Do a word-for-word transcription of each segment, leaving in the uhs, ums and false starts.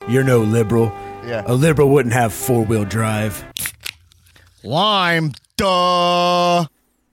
You're no liberal. Yeah. A liberal wouldn't have four-wheel drive. Lime, duh.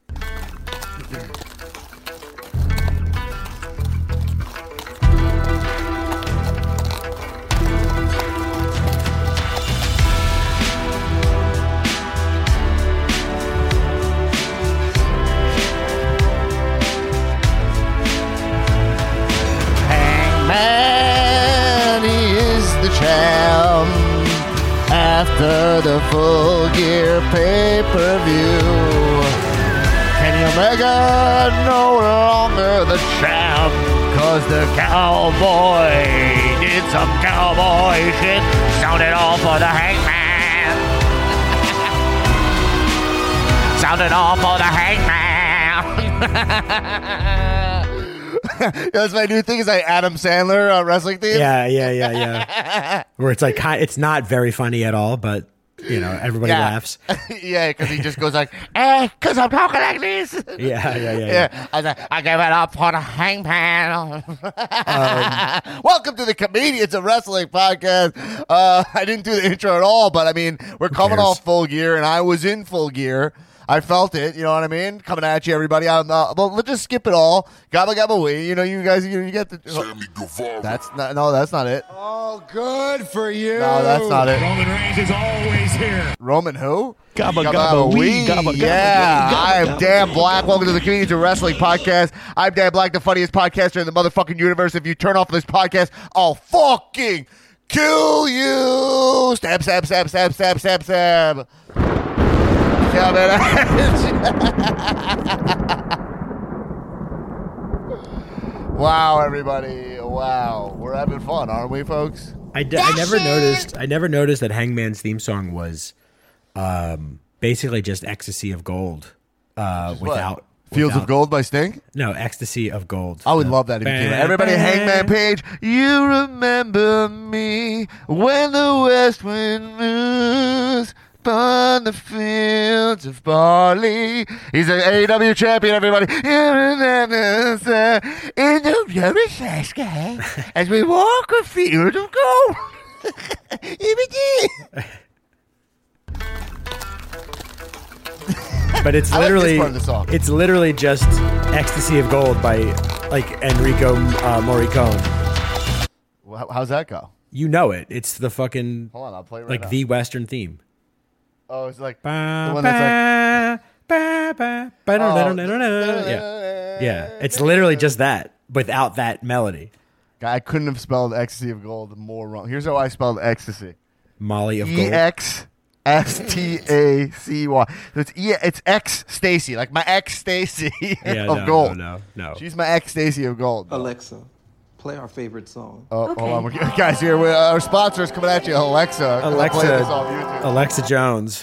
Hangman, he is the champ. After the Full Gear pay-per-view, Kenny Omega no longer the champ, cause the cowboy did some cowboy shit, sounded off for the Hangman. Sounded off for the Hangman. That's my new thing, is like Adam Sandler uh, wrestling theme. Yeah, yeah, yeah, yeah. Where it's like, it's not very funny at all, but, you know, everybody yeah. laughs. Yeah, because he just goes like, eh, because I'm talking like this. Yeah, yeah, yeah. Yeah, yeah. I, was like, I give it up for the Hangman. um, Welcome to the Comedians of Wrestling podcast. Uh, I didn't do the intro at all, but I mean, we're coming cares? off Full Gear, and I was in Full Gear. I felt it, you know what I mean? Coming at you, everybody. I'm, uh, well, let's just skip it all. Gabba gabba wee. You know, you guys, you, you get the. Sammy Guevara. That's not. No, that's not it. Oh, good for you. No, that's not it. Roman Reigns is always here. Roman who? Gabba Gabba gabba wee. wee. Gabba gabba Yeah, gabba, I'm gabba, Dan gabba, Black. gabba. Welcome to the Comedians of Wrestling podcast. I'm Dan Black, the funniest podcaster in the motherfucking universe. If you turn off this podcast, I'll fucking kill you. Stab, stab, stab, stab, stab, stab, stab. Yeah, man. Wow, everybody. Wow. We're having fun, aren't we, folks? I, d- I never noticed. I never noticed that Hangman's theme song was um, basically just "Ecstasy of Gold" uh, What? without Fields without, of Gold by Sting? No, "Ecstasy of Gold." I would The- love that if you came out. Everybody, Hangman Page. You remember me when the west wind moves upon the fields of barley. He's an A E W champion, everybody. You remember us, uh, in the very fast guy as we walk a field of gold. But it's I like this literally part of the song. it's literally just "Ecstasy of Gold" by like Enrico uh, Morricone. Well, how's that go? You know it. It's the fucking Hold on, I'll play it right like now. the Western theme. Oh, it's like Ba, the one that's ba, ba, ba, da, da, da, da, da. Yeah, yeah. It's literally just that without that melody. I couldn't have spelled ecstasy of gold more wrong. Here's how I spelled ecstasy. Molly of E Gold. X S T A C Y. So it's E it's X Stacy, like my ex Stacy Yeah, of no, gold. No, no, no. She's my ex Stacy of gold. Alexa, play our favorite song. Oh, hold on, we're, guys. Here, we, our sponsor is coming at you, Alexa. Alexa. Play this off YouTube. Alexa Jones.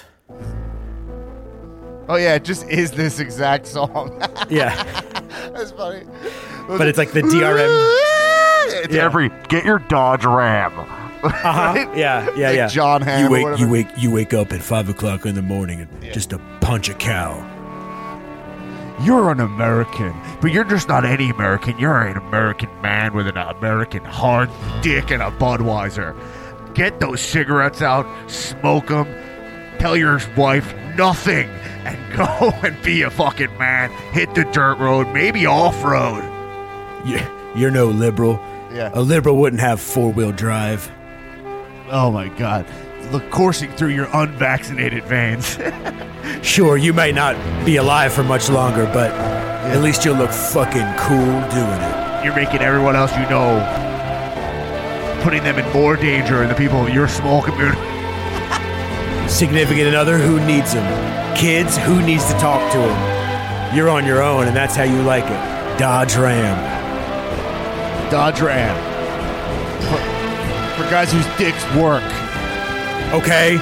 Oh yeah, it just is this exact song. Yeah, That's funny. but it's like the D R M. It's Yeah. every get your Dodge Ram. Uh-huh. Yeah, yeah, Like yeah. John Hamm You or wake, whatever. you wake, you wake up at five o'clock in the morning and just to punch a cow. You're an American, but you're just not any American. You're an American man with an American hard dick and a Budweiser. Get those cigarettes out, smoke them, tell your wife nothing, and go and be a fucking man. Hit the dirt road, maybe off-road. You, you're no liberal. Yeah. A liberal wouldn't have four-wheel drive. Oh, my God. Look, coursing through your unvaccinated veins. Sure, you may not be alive for much longer, but at least you'll look fucking cool doing it. You're making everyone else you know, putting them in more danger than the people of your small community. Significant other, who needs them? Kids, who needs to talk to them? You're on your own, and that's how you like it. Dodge Ram. Dodge Ram. For, for guys whose dicks work. Okay?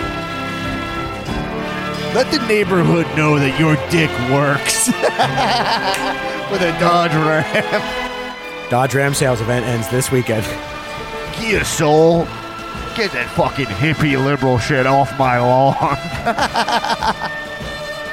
Let the neighborhood know that your dick works. With a Dodge Ram. Dodge Ram sales event ends this weekend. Kia Soul. Get that fucking hippie liberal shit off my lawn.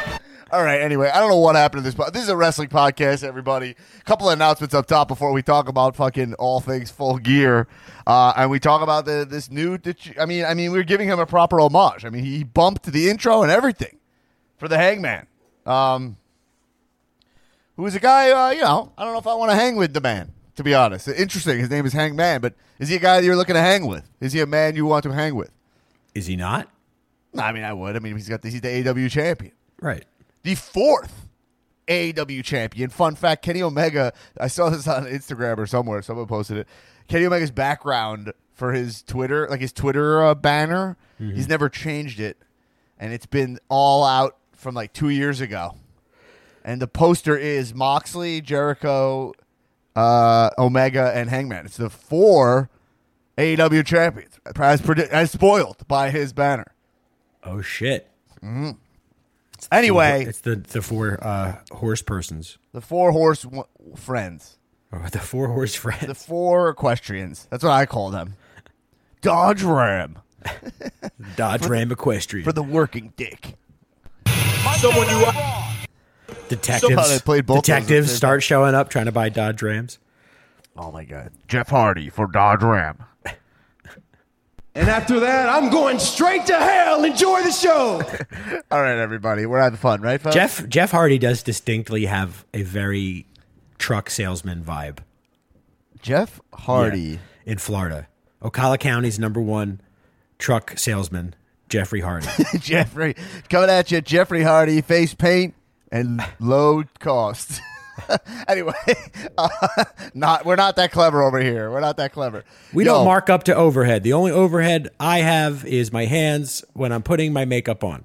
All right, anyway, I don't know what happened to this, but this is a wrestling podcast, everybody. A couple of announcements up top before we talk about fucking all things Full Gear. Uh, and we talk about the this new, I mean, I mean, we're giving him a proper homage. I mean, he bumped the intro and everything for the Hangman. Um, who is a guy, uh, you know, I don't know if I want to hang with the man, to be honest. Interesting, his name is Hangman, but is he a guy that you're looking to hang with? Is he a man you want to hang with? Is he not? No, I mean, I would. I mean, he's got the, he's the A E W champion. Right. The fourth A E W champion. Fun fact, Kenny Omega, I saw this on Instagram or somewhere. Someone posted it. Kenny Omega's background for his Twitter, like his Twitter uh, banner, mm-hmm. he's never changed it. And it's been all out from like two years ago. And the poster is Moxley, Jericho, uh, Omega, and Hangman. It's the four A E W champions, as, predi- as spoiled by his banner. Oh, shit. Mm-hmm. Anyway, it's the the four uh, horse persons, the four horse w- friends, oh, the four horse friends, the four equestrians. That's what I call them. Dodge Ram, Dodge Ram equestrian for the working dick. Someone you are. Detectives, played both detectives start showing up trying to buy Dodge Rams. Oh my God, Jeff Hardy for Dodge Ram. And after that, I'm going straight to hell. Enjoy the show. All right, everybody. We're having fun, right, folks? Jeff Jeff Hardy does distinctly have a very truck salesman vibe. Jeff Hardy. Yeah, in Florida. Ocala County's number one truck salesman, Jeffrey Hardy. Jeffrey. Coming at you, Jeffrey Hardy, face paint and low cost. Anyway, uh, not we're not that clever over here. We're not that clever. We Yo, don't mark up to overhead. The only overhead I have is my hands when I'm putting my makeup on.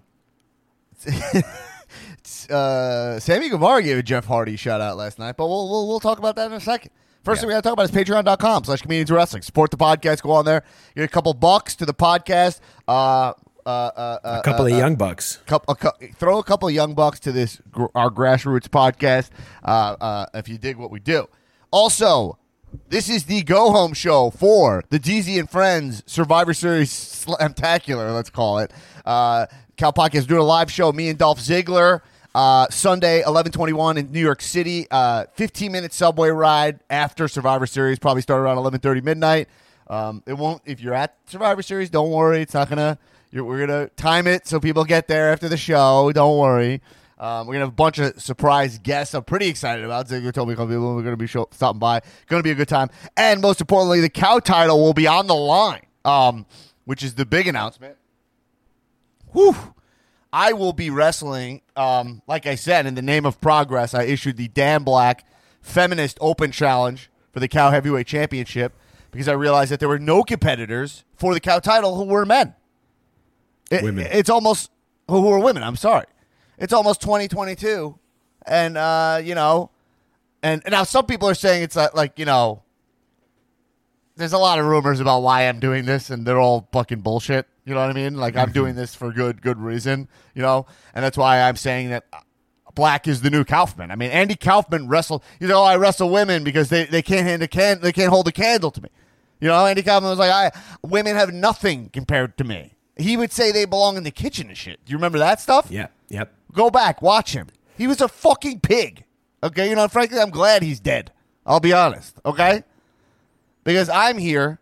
uh, Sammy Guevara gave a Jeff Hardy shout out last night, but we'll we'll, we'll talk about that in a second. First yeah. thing we got to talk about is patreon.com slash comedians wrestling. Support the podcast. Go on there. You get a couple bucks to the podcast. Uh, Uh, uh, uh, a couple uh, of uh, young bucks. Couple, a, throw a couple of young bucks to this gr- our grassroots podcast. Uh, uh, if you dig what we do. Also, this is the go home show for the D Z and Friends Survivor Series Slamtacular. Let's call it. Uh, Cal Podcast is doing a live show. Me and Dolph Ziggler. Uh, Sunday, eleven twenty-one in New York City. Uh, fifteen minute subway ride after Survivor Series. Probably start around eleven thirty midnight. Um, it won't. If you're at Survivor Series, don't worry. It's not gonna. You're, we're going to time it so people get there after the show. Don't worry. Um, we're going to have a bunch of surprise guests I'm pretty excited about. Ziggler told me a couple people we're going to be show, stopping by. Going to be a good time. And most importantly, the cow title will be on the line, um, which is the big announcement. Whew. I will be wrestling, um, like I said, in the name of progress. I issued the Dan Black Feminist Open Challenge for the Cow Heavyweight Championship because I realized that there were no competitors for the cow title who were men. It, women. It's almost who are women. I'm sorry. It's almost twenty twenty-two, and uh, you know, and, and now some people are saying it's like, like you know, there's a lot of rumors about why I'm doing this, and they're all fucking bullshit. You know what I mean? Like I'm doing this for good good reason. You know, and that's why I'm saying that Black is the new Kaufman. I mean, Andy Kaufman wrestled. You know, I wrestle women because they, they can't hand a can they can't hold a candle to me. You know, Andy Kaufman was like, I women have nothing compared to me. He would say they belong in the kitchen and shit. Do you remember that stuff? Yeah, yep. Go back, watch him. He was a fucking pig. Okay, you know, frankly, I'm glad he's dead. I'll be honest, okay? Because I'm here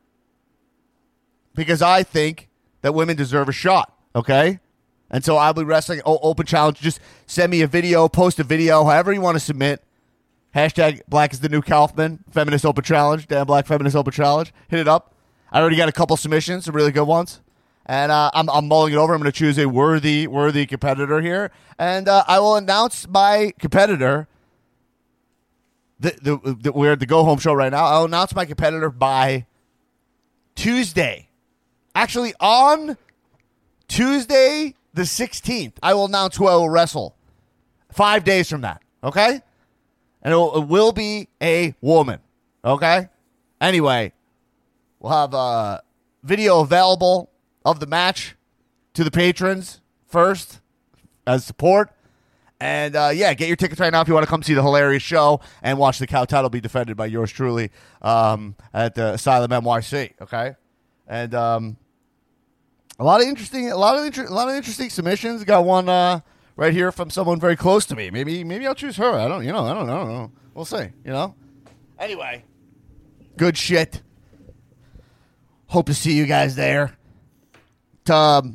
because I think that women deserve a shot, okay? And so I'll be wrestling o- open challenge. Just send me a video, post a video, however you want to submit. Hashtag Black is the new Kaufman, Feminist Open Challenge, Dan Black Feminist Open Challenge. Hit it up. I already got a couple submissions, some really good ones. And uh, I'm, I'm mulling it over. I'm going to choose a worthy, worthy competitor here. And uh, I will announce my competitor. The, the, the, we're at the Go Home show right now. I'll announce my competitor by Tuesday. Actually, on Tuesday the sixteenth, I will announce who I will wrestle. Five days from that, okay? And it will, it will be a woman, okay? Anyway, we'll have a video available of the match to the patrons first as support. And, uh, yeah, get your tickets right now if you want to come see the hilarious show and watch the cow title be defended by yours truly um, at the Asylum N Y C, okay? And um, a lot of interesting, a lot of inter- a lot of interesting submissions. Got one uh, right here from someone very close to me. Maybe maybe I'll choose her. I don't, you know, I don't know. I don't know. We'll see, you know? Anyway, good shit. Hope to see you guys there. Um,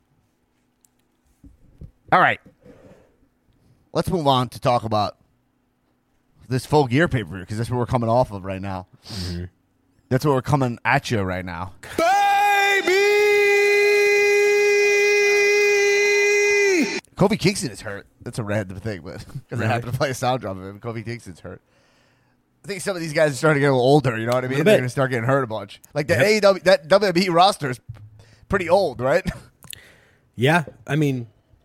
all right. Let's move on to talk about this Full Gear pay-per-view because that's what we're coming off of right now. Mm-hmm. That's what we're coming at you right now. Baby! Kofi Kingston is hurt. That's a random thing, but because Really? I happen to play a sound drop of him, Kofi Kingston's hurt. I think some of these guys are starting to get a little older. You know what I mean? A They're bit. going to start getting hurt a bunch. Like the Yep. A E W, that W W E roster is pretty old, right? Yeah, I mean,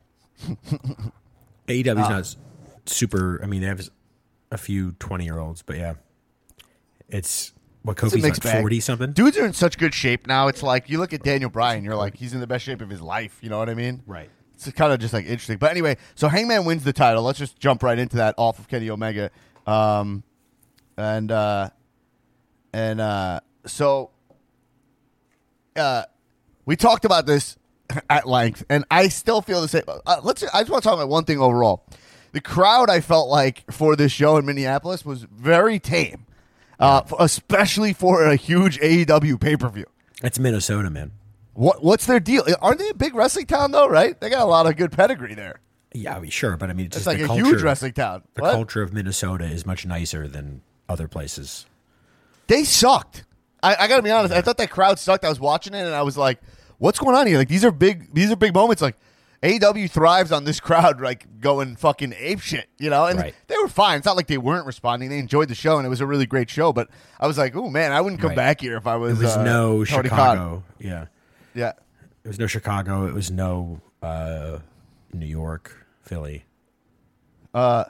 A E W's Uh, not s- super. I mean, they have a few twenty-year-olds, but yeah, it's what It's a Kofi's mixed like bag. forty something. Dudes are in such good shape now. It's like you look at Daniel Bryan, you're like, he's in the best shape of his life. You know what I mean? Right. It's kind of just like interesting. But anyway, so Hangman wins the title. Let's just jump right into that off of Kenny Omega. Um, and uh, and uh, so uh, we talked about this at length, and I still feel the same. Uh, let's. I just want to talk about one thing overall. The crowd, I felt like for this show in Minneapolis was very tame, uh, f- especially for a huge A E W pay per view. It's Minnesota, man. What what's their deal? Aren't they a big wrestling town though? Right? They got a lot of good pedigree there. Yeah, I mean, sure, but I mean, it's It's just like the a culture, huge wrestling town. The What? culture of Minnesota is much nicer than other places. They sucked. I, I got to be honest. I thought that crowd sucked. I was watching it and I was like, "What's going on here?" Like these are big. These are big moments. Like A E W thrives on this crowd, like going fucking ape shit, you know. And Right. they were fine. It's not like they weren't responding. They enjoyed the show and it was a really great show. But I was like, "Oh man, I wouldn't come Right. back here if I was." It was uh, no Tony Khan." Chicago. Yeah, Yeah. it was no Chicago. It was no uh, New York, Philly. Uh,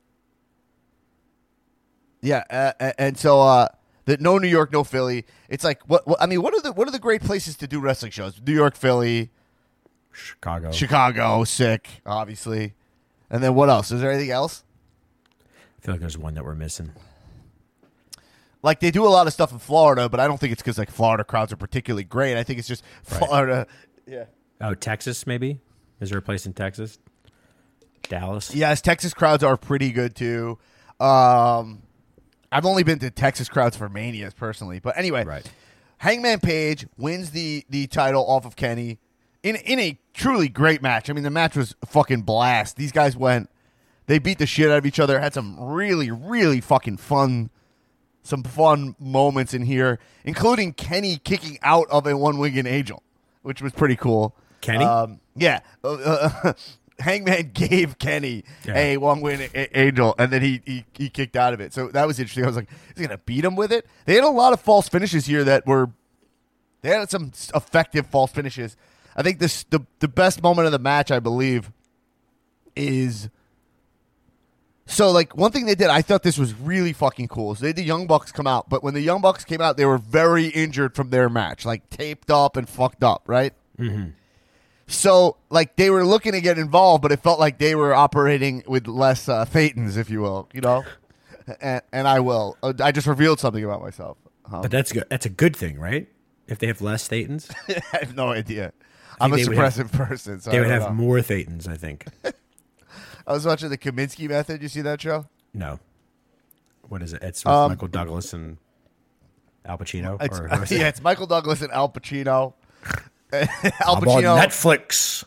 yeah, uh, uh, and so uh, the no New York, no Philly. It's like what, what I mean. What are the what are the great places to do wrestling shows? New York, Philly, Chicago. Chicago, sick, obviously, and then what else? Is there anything else? I feel like there's one that we're missing. Like they do a lot of stuff in Florida, but I don't think it's because like Florida crowds are particularly great. I think it's just Right. Florida. Yeah. Oh, Texas, maybe? Is there a place in Texas? Dallas? Yes, Texas crowds are pretty good too. Um, I've only been to Texas crowds for Manias personally, but anyway, Right. Hangman Page wins the the title off of Kenny in in a truly great match. I mean, the match was a fucking blast. These guys went, they beat the shit out of each other. Had some really really fucking fun, some fun moments in here, including Kenny kicking out of a one winged angel, which was pretty cool. Kenny? um, yeah. Uh, uh, Hangman gave Kenny Yeah. a one-win a- angel, and then he, he he kicked out of it. So that was interesting. I was like, is he going to beat him with it? They had a lot of false finishes here that were – they had some s- effective false finishes. I think this the, the best moment of the match, I believe, is – so, like, one thing they did, I thought this was really fucking cool. So they had the Young Bucks come out, but when the Young Bucks came out, they were very injured from their match, like taped up and fucked up, right? Mm-hmm. So, like, they were looking to get involved, but it felt like they were operating with less uh, thetans, if you will, you know? and, and I will. Uh, I just revealed something about myself. Um, But that's good. That's a good thing, right? If they have less Thetans, I have no idea. I'm a they would have- suppressive person, so they I would don't have know. more Thetans, I think. I was watching the Kaminsky Method. You see that show? No. What is it? It's with Um, Michael Douglas and Al Pacino? It's, Or who is it? yeah, it's Michael Douglas and Al Pacino. Al I'm on Pacino. Netflix.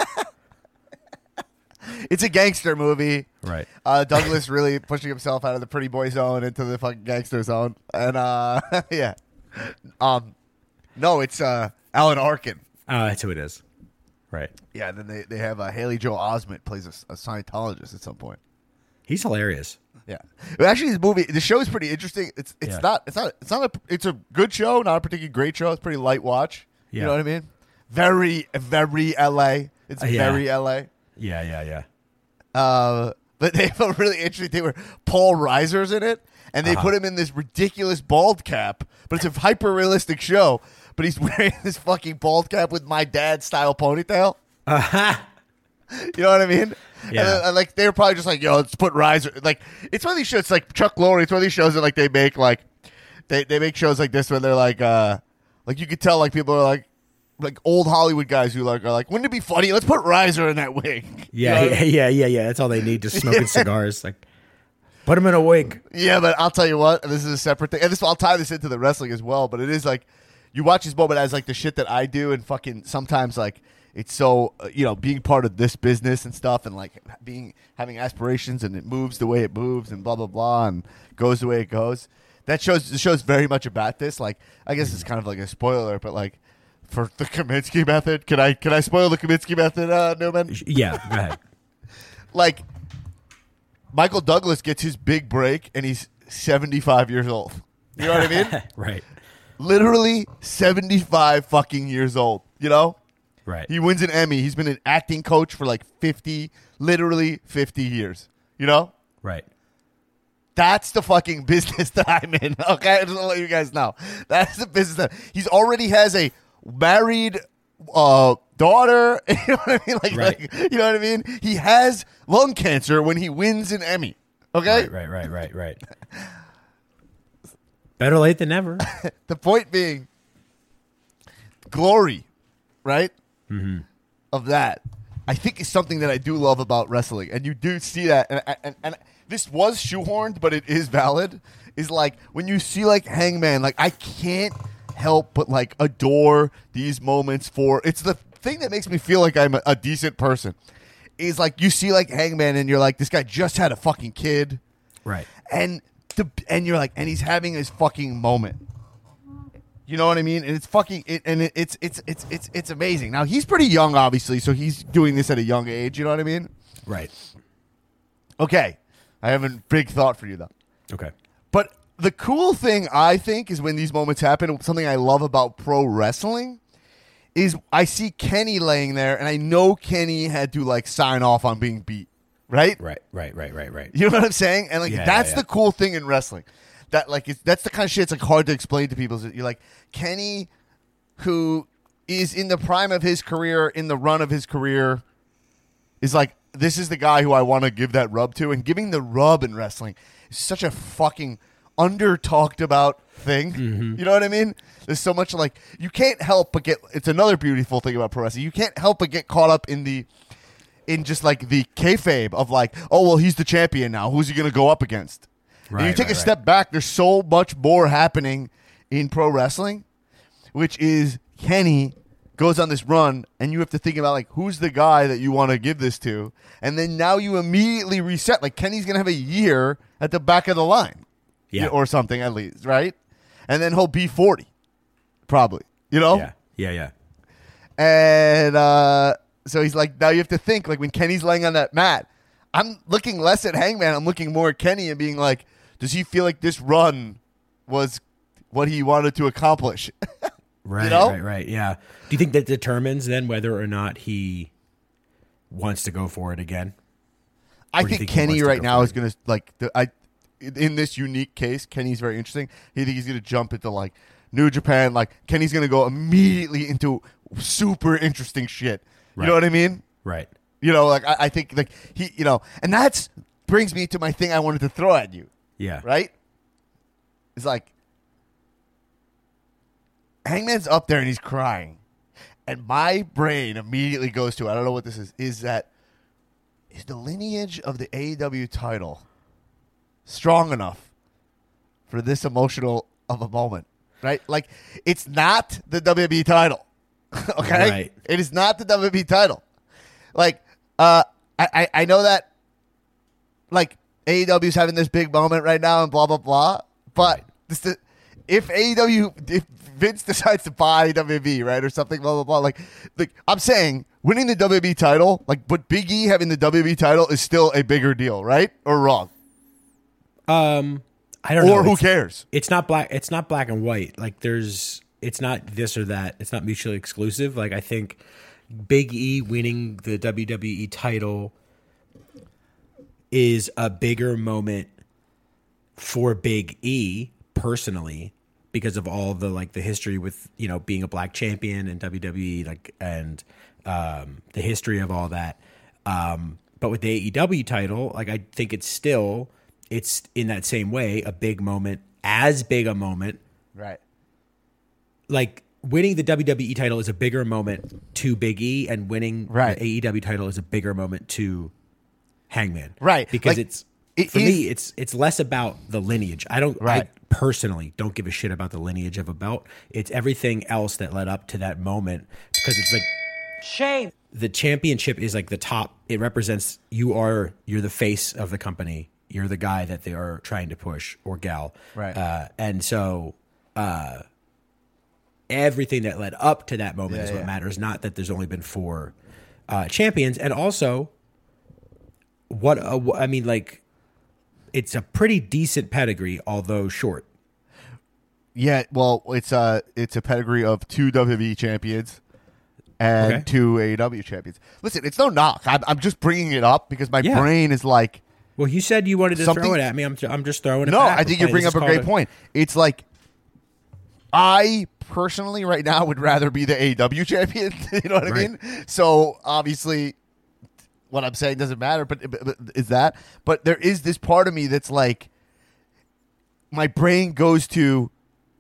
It's a gangster movie. Right. Uh, Douglas really pushing himself out of the pretty boy zone into the fucking gangster zone, and uh, yeah, um, no, it's uh, Alan Arkin. Oh, that's who it is. Right. Yeah, and then they they have uh, Haley Joel Osment plays a, a Scientologist at some point. He's hilarious. Yeah, but actually, this movie, the show is pretty interesting. It's it's Yeah. not it's not it's not a it's a good show, not a particularly great show. It's pretty light watch. You Yeah. know what I mean? Very very L A. It's Uh, yeah. very L A. Yeah, yeah, yeah. Uh, but they felt really interesting. They were Paul Reiser's in it, and they Uh-huh. put him in this ridiculous bald cap. But it's a hyper realistic show. But he's wearing this fucking bald cap with my dad style ponytail. Uh-huh. You know what I mean? Yeah. And, then, and, like they were probably just like, yo, let's put Reiser. Like it's one of these shows. It's like Chuck Lorre. It's one of these shows that like they make like they they make shows like this where they're like uh like you could tell like people are like like old Hollywood guys who like are like, wouldn't it be funny? Let's put Reiser in that wig. Yeah, You know? yeah, yeah, yeah, yeah. That's all they need, just smoking cigars. Like, put him in a wig. Yeah, but I'll tell you what, this is a separate thing. And this I'll tie this into the wrestling as well, but it is like you watch this moment as like the shit that I do, and fucking sometimes like it's so uh, you know, being part of this business and stuff, and like being having aspirations, and it moves the way it moves, and blah blah blah, and goes the way it goes. That shows the show's very much about this. Like, I guess it's kind of like a spoiler, but like for the Kaminsky method, can I can I spoil the Kaminsky method, uh, Newman? Yeah, go ahead. Like, Michael Douglas gets his big break, and he's seventy-five years old. You know what I mean? Right. Literally seventy-five fucking years old. You know? Right. He wins an Emmy. He's been an acting coach for like fifty, literally fifty years. You know? Right. That's the fucking business that I'm in. Okay, I just want to let you guys know. That's the business that he's already has a married uh, daughter. You know what I mean? Like, Right. like, you know what I mean? He has lung cancer when he wins an Emmy. Okay, Right, right, right, right, right. Better late than never. the point being, glory, right? Mm-hmm. Of that, I think is something that I do love about wrestling, and you do see that, and and, and this was shoehorned, but it is valid. Is like when you see like Hangman, like I can't help but like adore these moments for. It's the thing that makes me feel like I'm a, a decent person. Is like you see like Hangman, and you're like, this guy just had a fucking kid, Right. and the and you're like, and he's having his fucking moment. You know what I mean? And it's fucking it, and it, it's it's it's it's it's amazing. Now he's pretty young, obviously, so he's doing this at a young age. You know what I mean? Right. Okay, I have a big thought for you though. Okay. But the cool thing I think is when these moments happen. Something I love about pro wrestling is I see Kenny laying there, and I know Kenny had to like sign off on being beat. Right? Right, right, right, right, right. You know what I'm saying? And like Yeah, that's yeah, the yeah. cool thing in wrestling. That like it's, that's the kind of shit it's like hard to explain to people. Is that you're like Kenny, who is in the prime of his career, in the run of his career, is like this is the guy who I want to give that rub to, and giving the rub in wrestling is such a fucking under talked about thing. Mm-hmm. You know what I mean? There's so much like you can't help but get. It's another beautiful thing about pro wrestling. You can't help but get caught up in the. In just like the kayfabe of like, oh well, he's the champion now. Who's he going to go up against? Right, and you take right, a step back. There's so much more happening in pro wrestling, which is Kenny goes on this run, and you have to think about like who's the guy that you want to give this to, and then now you immediately reset. Like Kenny's going to have a year at the back of the line, Yeah. or something at least, right? And then he'll be forty, probably. You know? Yeah. Yeah, yeah. And uh, so he's like, now you have to think, like when Kenny's laying on that mat, I'm looking less at Hangman. I'm looking more at Kenny and being like, does he feel like this run was what he wanted to accomplish? Right, know? right, right. Yeah. Do you think that determines then whether or not he wants to go for it again? I Or do you think, think he Kenny wants to right go now for is it? going to, like, the, I in this unique case, Kenny's very interesting. I think he's going to jump into, like, New Japan. Like, Kenny's going to go immediately into super interesting shit. You Right. know what I mean? Right. You know, like, I, I think, like, he, you know, and that's brings me to my thing I wanted to throw at you. Yeah. Right? It's like Hangman's up there and he's crying. And my brain immediately goes to, I don't know what this is, is that is the lineage of the A E W title strong enough for this emotional of a moment? Right? Like it's not the W W E title. Okay? Right. It is not the W W E title. Like, uh I, I, I know that like A E W's having this big moment right now and blah blah blah. But this, the, if A E W, if Vince decides to buy W W E, right, or something, blah blah blah, like, like I'm saying, winning the W W E title, like, but Big E having the W W E title is still a bigger deal, right, or wrong, Um, I don't know. or who It's- cares? It's not black. It's not black and white. Like there's, it's not this or that. It's not mutually exclusive. Like I think Big E winning the W W E title is a bigger moment for Big E personally because of all the like the history with, you know, being a black champion and W W E, like, and um, the history of all that. Um, but with the A E W title, like I think it's still, it's in that same way, a big moment, as big a moment. Right. Like winning the W W E title is a bigger moment to Big E, and winning Right. the A E W title is a bigger moment to Hangman. Right. Because Like, it's it for is- me, it's it's less about the lineage. I don't Right. I personally don't give a shit about the lineage of a belt. It's everything else that led up to that moment, because it's like Shame. the championship is like the top. It represents you are you're the face of the company. You're the guy that they are trying to push, or gal. Right. Uh, and so uh, everything that led up to that moment Yeah, is what yeah. matters. Not that there's only been four uh, champions, and also what uh, wh- I mean, like it's a pretty decent pedigree, although short. Yeah, well, it's a it's a pedigree of two W W E champions and Okay. two A E W champions. Listen, it's no knock. I'm, I'm just bringing it up because my Yeah. brain is like, Well, you said you wanted to Something- throw it at me. I'm I'm just throwing it. no, back. I think We're you bring playing- up a this is great called point. It's like, I personally right now would rather be the A E W champion. You know what I Right. mean? So obviously, what I'm saying doesn't matter. But, but, but is that? But there is this part of me that's like, my brain goes to,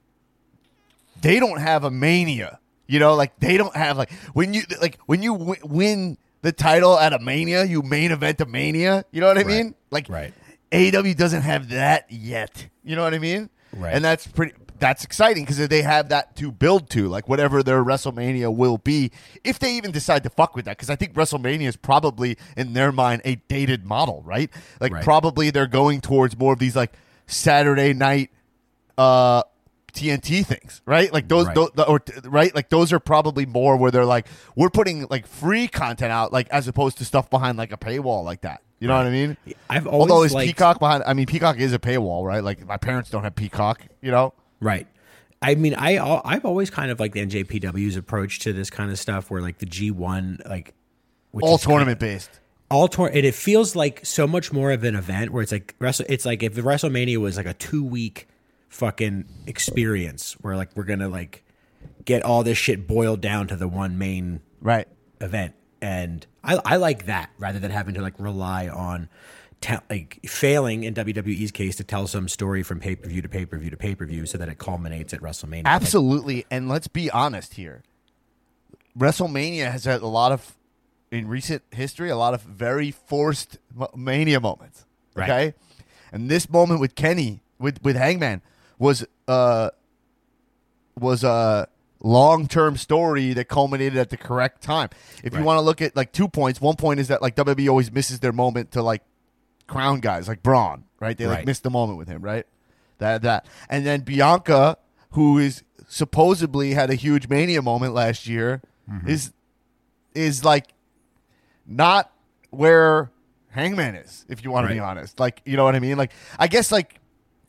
they don't have a Mania. You know, like they don't have like when you like when you w- win the title at a Mania, you main event a Mania. You know what I Right. mean? Like Right. A E W doesn't have that yet. You know what I mean? Right. And that's pretty. That's exciting because they have that to build to, like whatever their WrestleMania will be, if they even decide to fuck with that. Because I think WrestleMania is probably in their mind a dated model, right? Like Right. probably they're going towards more of these like Saturday night uh, T N T things, right? Like those, Right. those or right, like those are probably more where they're like, we're putting like free content out, like as opposed to stuff behind like a paywall like that. You know what I mean? I've always Although is liked- Peacock behind? I mean, Peacock is a paywall, right? Like my parents don't have Peacock, you know. Right. I mean, I al- I've always kind of liked the N J P W's approach to this kind of stuff, where like the G one, like which All is kind tournament of- based. all tour, and it feels like so much more of an event where it's like Wrestle. It's like if the WrestleMania was like a two week fucking experience, where like we're gonna like get all this shit boiled down to the one main Right. event, and I I like that rather than having to like rely on. Te- like failing in W W E's case to tell some story from pay per view to pay per view to pay per view so that it culminates at WrestleMania. Absolutely. And let's be honest here. WrestleMania has had a lot of, in recent history, a lot of very forced m- Mania moments. Right. Okay? And this moment with Kenny, with, with Hangman, was uh was a long-term story that culminated at the correct time. If you Right. want to look at like two points, one point is that like W W E always misses their moment to like crown guys like Braun, right? They like Right. missed the moment with him, right? That that. And then Bianca, who is supposedly had a huge Mania moment last year, is is like not where Hangman is, if you want to be Right. honest. Like, you know what I mean? Like, I guess like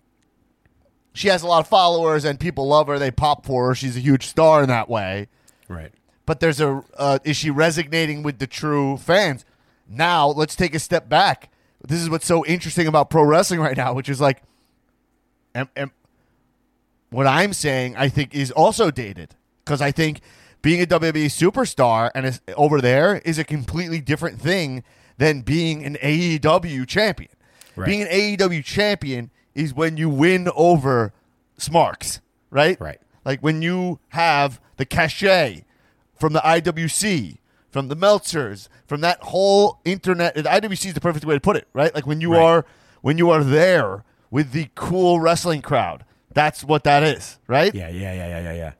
she has a lot of followers and people love her. They pop for her. She's a huge star in that way. right. But there's a uh, is she resonating with the true fans? Now let's take a step back. This is what's so interesting about pro wrestling right now, which is like, am, am, what I'm saying I think is also dated, because I think being a W W E superstar and is, over there is a completely different thing than being an A E W champion. Right. Being an A E W champion is when you win over Smarks, right? Right. Like when you have the cachet from the I W C, from the Meltzers, from that whole internet. The I W C is the perfect way to put it, right? Like when you Right. are when you are there with the cool wrestling crowd. That's what that is, right? Yeah, yeah, yeah, yeah, yeah, yeah.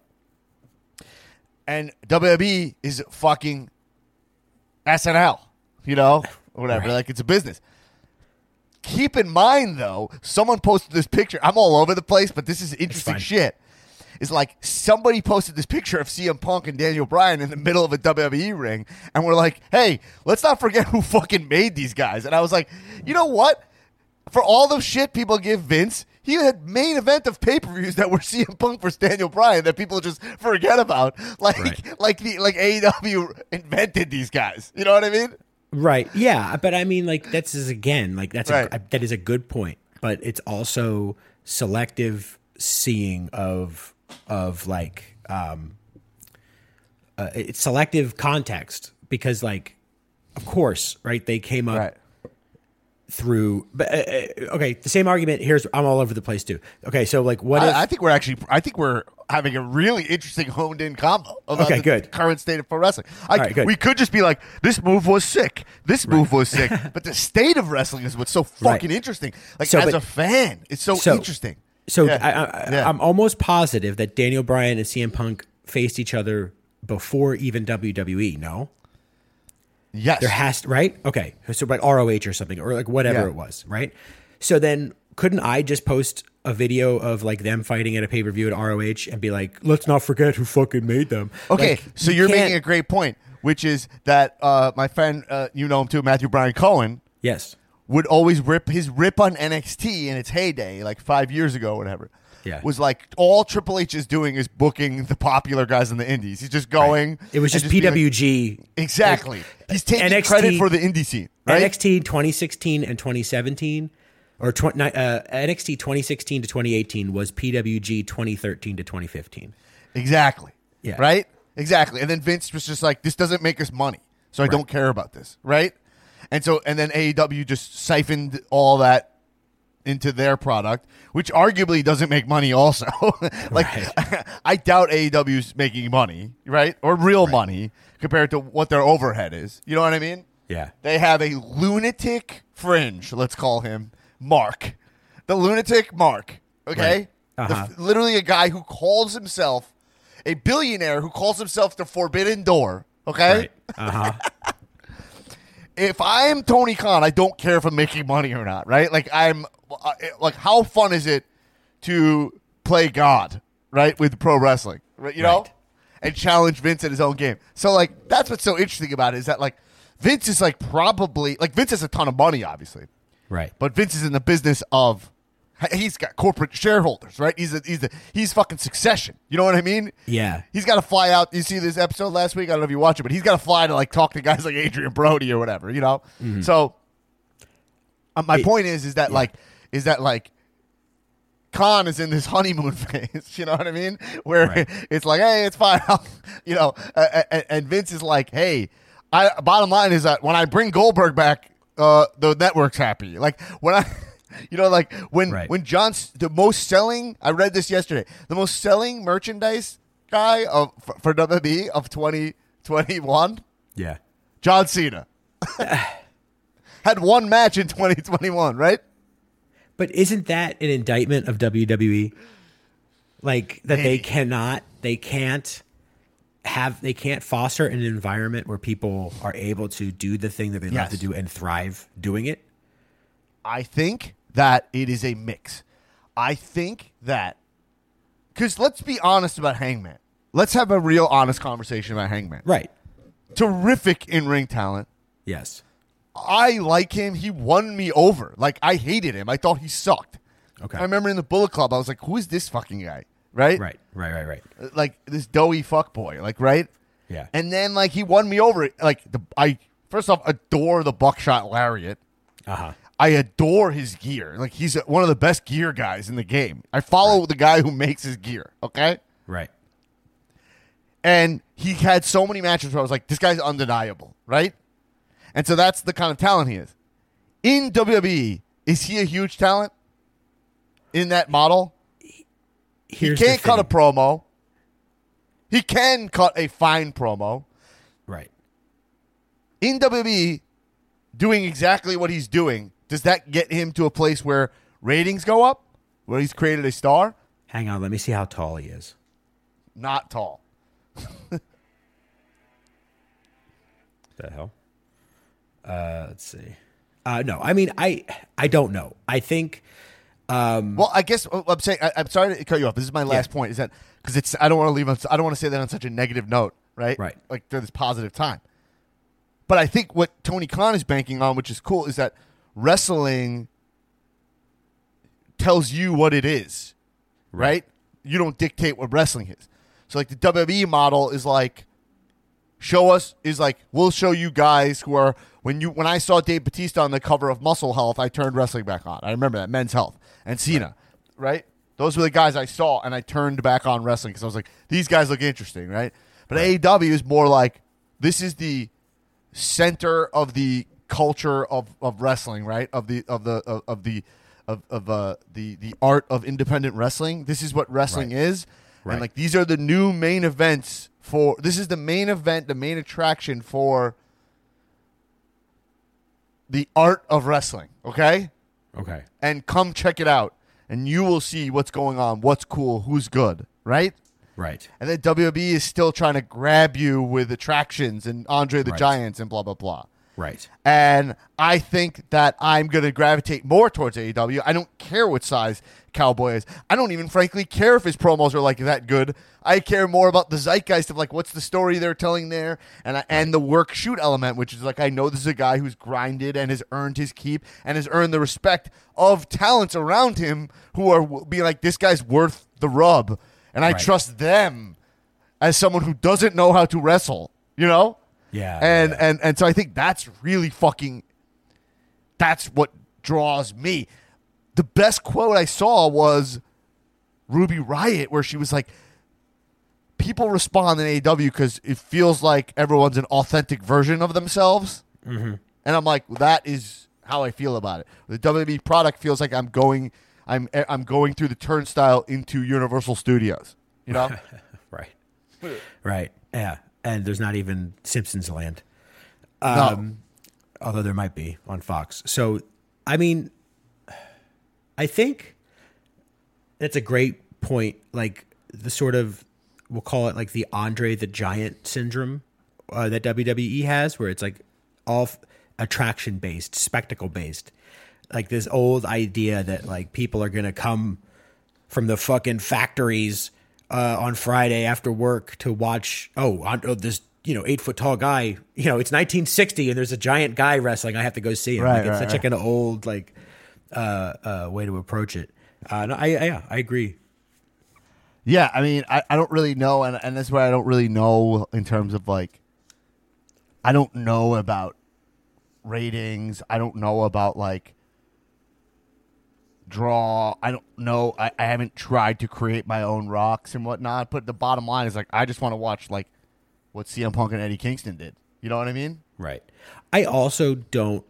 And W W E is fucking S N L, you know, or whatever. Right. Like it's a business. Keep in mind, though, someone posted this picture. I'm all over the place, but this is interesting fine. shit. It's like somebody posted this picture of C M Punk and Daniel Bryan in the middle of a W W E ring, and we're like, hey, let's not forget who fucking made these guys. And I was like, you know what? For all the shit people give Vince, he had main event of pay-per-views that were C M Punk versus Daniel Bryan that people just forget about. Like, Right. like the like A E W invented these guys. You know what I mean? Right. Yeah, but I mean, like that's is again, like that's Right. a, that is a good point, but it's also selective seeing of of like um, uh, it's selective context because, like, of course, right? They came up. Right. through. But uh, okay, the same argument. Here's I'm all over the place too. Okay, so like what? if, I, I think we're actually. I think we're having a really interesting honed in combo about Okay, the good. current state of pro wrestling. I, right, good. We could just be like, this move was sick. This move was sick. But the state of wrestling is what's so fucking Right. interesting. Like So, as but- a fan, it's so, so- interesting. So Yeah. I, I, Yeah. I'm almost positive that Daniel Bryan and C M Punk faced each other before even W W E. No, Yes. there has to, right? Okay, so like R O H or something, or like whatever Yeah. it was, right? So then, couldn't I just post a video of like them fighting at a pay per view at R O H and be like, let's not forget who fucking made them? Okay, Like, so you you're can't- making a great point, which is that uh, my friend, uh, you know him too, Matthew Bryan Cohen, yes, would always rip his rip on N X T in its heyday, like five years ago, or whatever. Yeah. Was like all Triple H is doing is booking the popular guys in the indies. He's just going. it was and just being like- P W G. exactly. He's taking N X T credit for the indie scene. Right? N X T twenty sixteen and twenty seventeen, or tw- uh, N X T twenty sixteen to twenty eighteen was P W G twenty thirteen to twenty fifteen. Exactly. Yeah. Right? Exactly. And then Vince was just like, this doesn't make us money, so I don't care about this. Right? And so, and then A E W just siphoned all that into their product, which arguably doesn't make money also. Like, I doubt A E W's making money, right? Or real money compared to what their overhead is. You know what I mean? Yeah. They have a lunatic fringe, let's call him Mark. The lunatic Mark, okay? Right. Uh-huh. The, literally a guy who calls himself a billionaire who calls himself the Forbidden Door, okay? Right. Uh huh. If I'm Tony Khan, I don't care if I'm making money or not, right? Like, I'm, uh, like, how fun is it to play God, right, with pro wrestling, right? You know? Right. And challenge Vince at his own game. So, like, that's what's so interesting about it is that, like, Vince is, like, probably, like, Vince has a ton of money, obviously. Right. But Vince is in the business of, he's got corporate shareholders, right? He's a, he's a, he's fucking Succession. You know what I mean? Yeah. He's got to fly out. You see this episode last week? I don't know if you watch it, but he's got to fly to like talk to guys like Adrian Brody or whatever. You know. Mm-hmm. So, uh, my It- point is, is that like, is that like, Khan is in this honeymoon phase. You know what I mean? Where Right. it's like, hey, it's fine. you know, uh, and, and Vince is like, hey, I. Bottom line is that when I bring Goldberg back, uh, the network's happy. Like when I. You know, like when Right. when John's the most selling. I read this yesterday. The most selling merchandise guy of for, for W W E of twenty twenty-one, Yeah. John Cena, had one match in twenty twenty-one. Right? But isn't that an indictment of W W E? Like that they Maybe. cannot, they can't have, they can't foster an environment where people are able to do the thing that they love Yes. to do and thrive doing it. I think that it is a mix. I think that because let's be honest about Hangman. Let's have a real honest conversation about Hangman. Right. Terrific in ring talent. Yes. I like him. He won me over. Like, I hated him. I thought he sucked. Okay. I remember in the Bullet Club, I was like, who is this fucking guy? Right? Right. Right. Right. Right. Like, this doughy fuckboy. Like, right? Yeah. And then, like, he won me over. Like, the I, first off, adore the buckshot lariat. Uh huh. I adore his gear. Like, he's one of the best gear guys in the game. I follow the guy who makes his gear, okay? Right. And he had so many matches where I was like, this guy's undeniable, right? And so that's the kind of talent he is. In W W E, is he a huge talent in that model? Here's he can't the cut a thing. promo. He can cut a fine promo. Right. In W W E, doing exactly what he's doing, does that get him to a place where ratings go up? Where he's created a star? Hang on. Let me see how tall he is. Not tall. The hell? Uh, let's see. Uh, no, I mean, I I don't know. I think. Um, Well, I guess uh, I'm saying I, I'm sorry to cut you off. This is my last Yeah. point. Is that because it's I don't want to leave. On, I don't want to say that on such a negative note, right? Right. Like there's this positive time. But I think what Tony Khan is banking on, which is cool, is that wrestling tells you what it is, right? You don't dictate what wrestling is. So like the W W E model is like, show us is like we'll show you guys who are when you when I saw Dave Bautista on the cover of Muscle Health, I turned wrestling back on. I remember that Men's Health and Cena, right? Those were the guys I saw, and I turned back on wrestling because I was like, these guys look interesting, right? But A E W is more like this is the center of the culture of, of wrestling, right? Of the of the of, of the of, of uh, the the art of independent wrestling. This is what wrestling Right. is. Right. And like these are the new main events for this is the main event, the main attraction for the art of wrestling, okay? Okay. And come check it out and you will see what's going on, what's cool, who's good, right? Right. And then W W E is still trying to grab you with attractions and Andre the Right. Giants and blah blah blah. Right. And I think that I'm going to gravitate more towards A E W. I don't care what size Cowboy is. I don't even frankly care if his promos are like that good. I care more about the zeitgeist of like what's the story they're telling there and I, and the work shoot element, which is like I know this is a guy who's grinded and has earned his keep and has earned the respect of talents around him who are being like this guy's worth the rub and I Right. trust them as someone who doesn't know how to wrestle, you know? Yeah. And, yeah. and and so I think that's really fucking that's what draws me. The best quote I saw was Ruby Riott where she was like people respond in A E W because it feels like everyone's an authentic version of themselves. Mm-hmm. And I'm like, that is how I feel about it. The W W E product feels like I'm going I'm I'm going through the turnstile into Universal Studios. You know? Right. Right. Yeah. And there's not even Simpsons Land. No. Um, although there might be on Fox. So, I mean, I think that's a great point. Like the sort of, we'll call it like the Andre the Giant syndrome uh, that W W E has, where it's like all f- attraction based, spectacle based. Like this old idea that like people are going to come from the fucking factories uh, on Friday after work to watch, oh, on, oh, this, you know, eight foot tall guy, you know, it's nineteen sixty and there's a giant guy wrestling. I have to go see him. Right, like, it's right, such right. like an old, like, uh, uh, way to approach it. Uh, no, I, I, yeah, I agree. Yeah, I mean, I, I don't really know, and, and that's why I don't really know in terms of, like, I don't know about ratings. I don't know about, like, draw. I don't know. I, I haven't tried to create my own rocks and whatnot, but the bottom line is, like, I just want to watch, like, what C M Punk and Eddie Kingston did. You know what I mean? Right. I also don't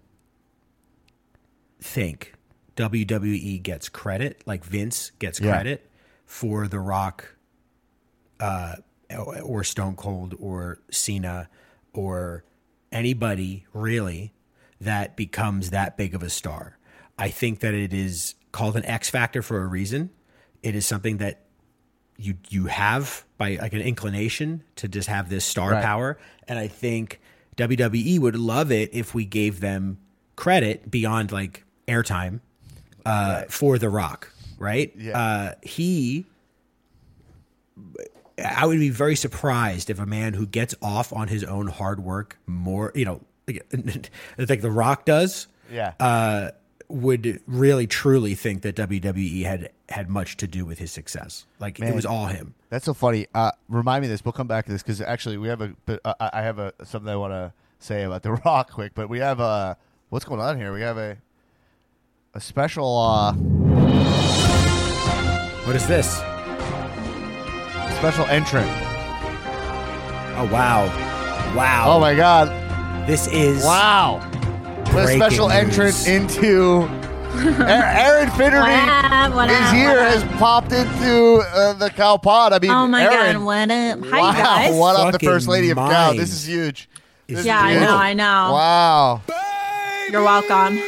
think W W E gets credit, like Vince gets Yeah. credit for The Rock uh, or Stone Cold or Cena or anybody really that becomes that big of a star. I think that it is called an X factor for a reason. It is something that you you have by like an inclination to just have this star Right. power. And I think W W E would love it if we gave them credit beyond like airtime uh, for The Rock, right? Yeah. Uh, he, I would be very surprised if a man who gets off on his own hard work more, you know, like, like The Rock does, Yeah. uh, would really truly think that W W E had had much to do with his success. Like Man. it was all him. That's so funny. Uh, remind me of this. We'll come back to this because actually we have a. Uh, I have a something I want to say about The Rock quick, but we have a. What's going on here? We have a a special uh, What is this? special entrant. Oh wow, wow! Oh my God! This is Wow! What a Breaking special news. entrant into. Aaron Finnerty What up, what is up, here. what Has up? popped into uh, the Cow Pod. I mean, Oh my Aaron, God, what up? Hi, wow! guys. What up, the Fucking First Lady of Cow? mind. This is huge. This is Yeah, I huge. know, I know. Wow. You're welcome.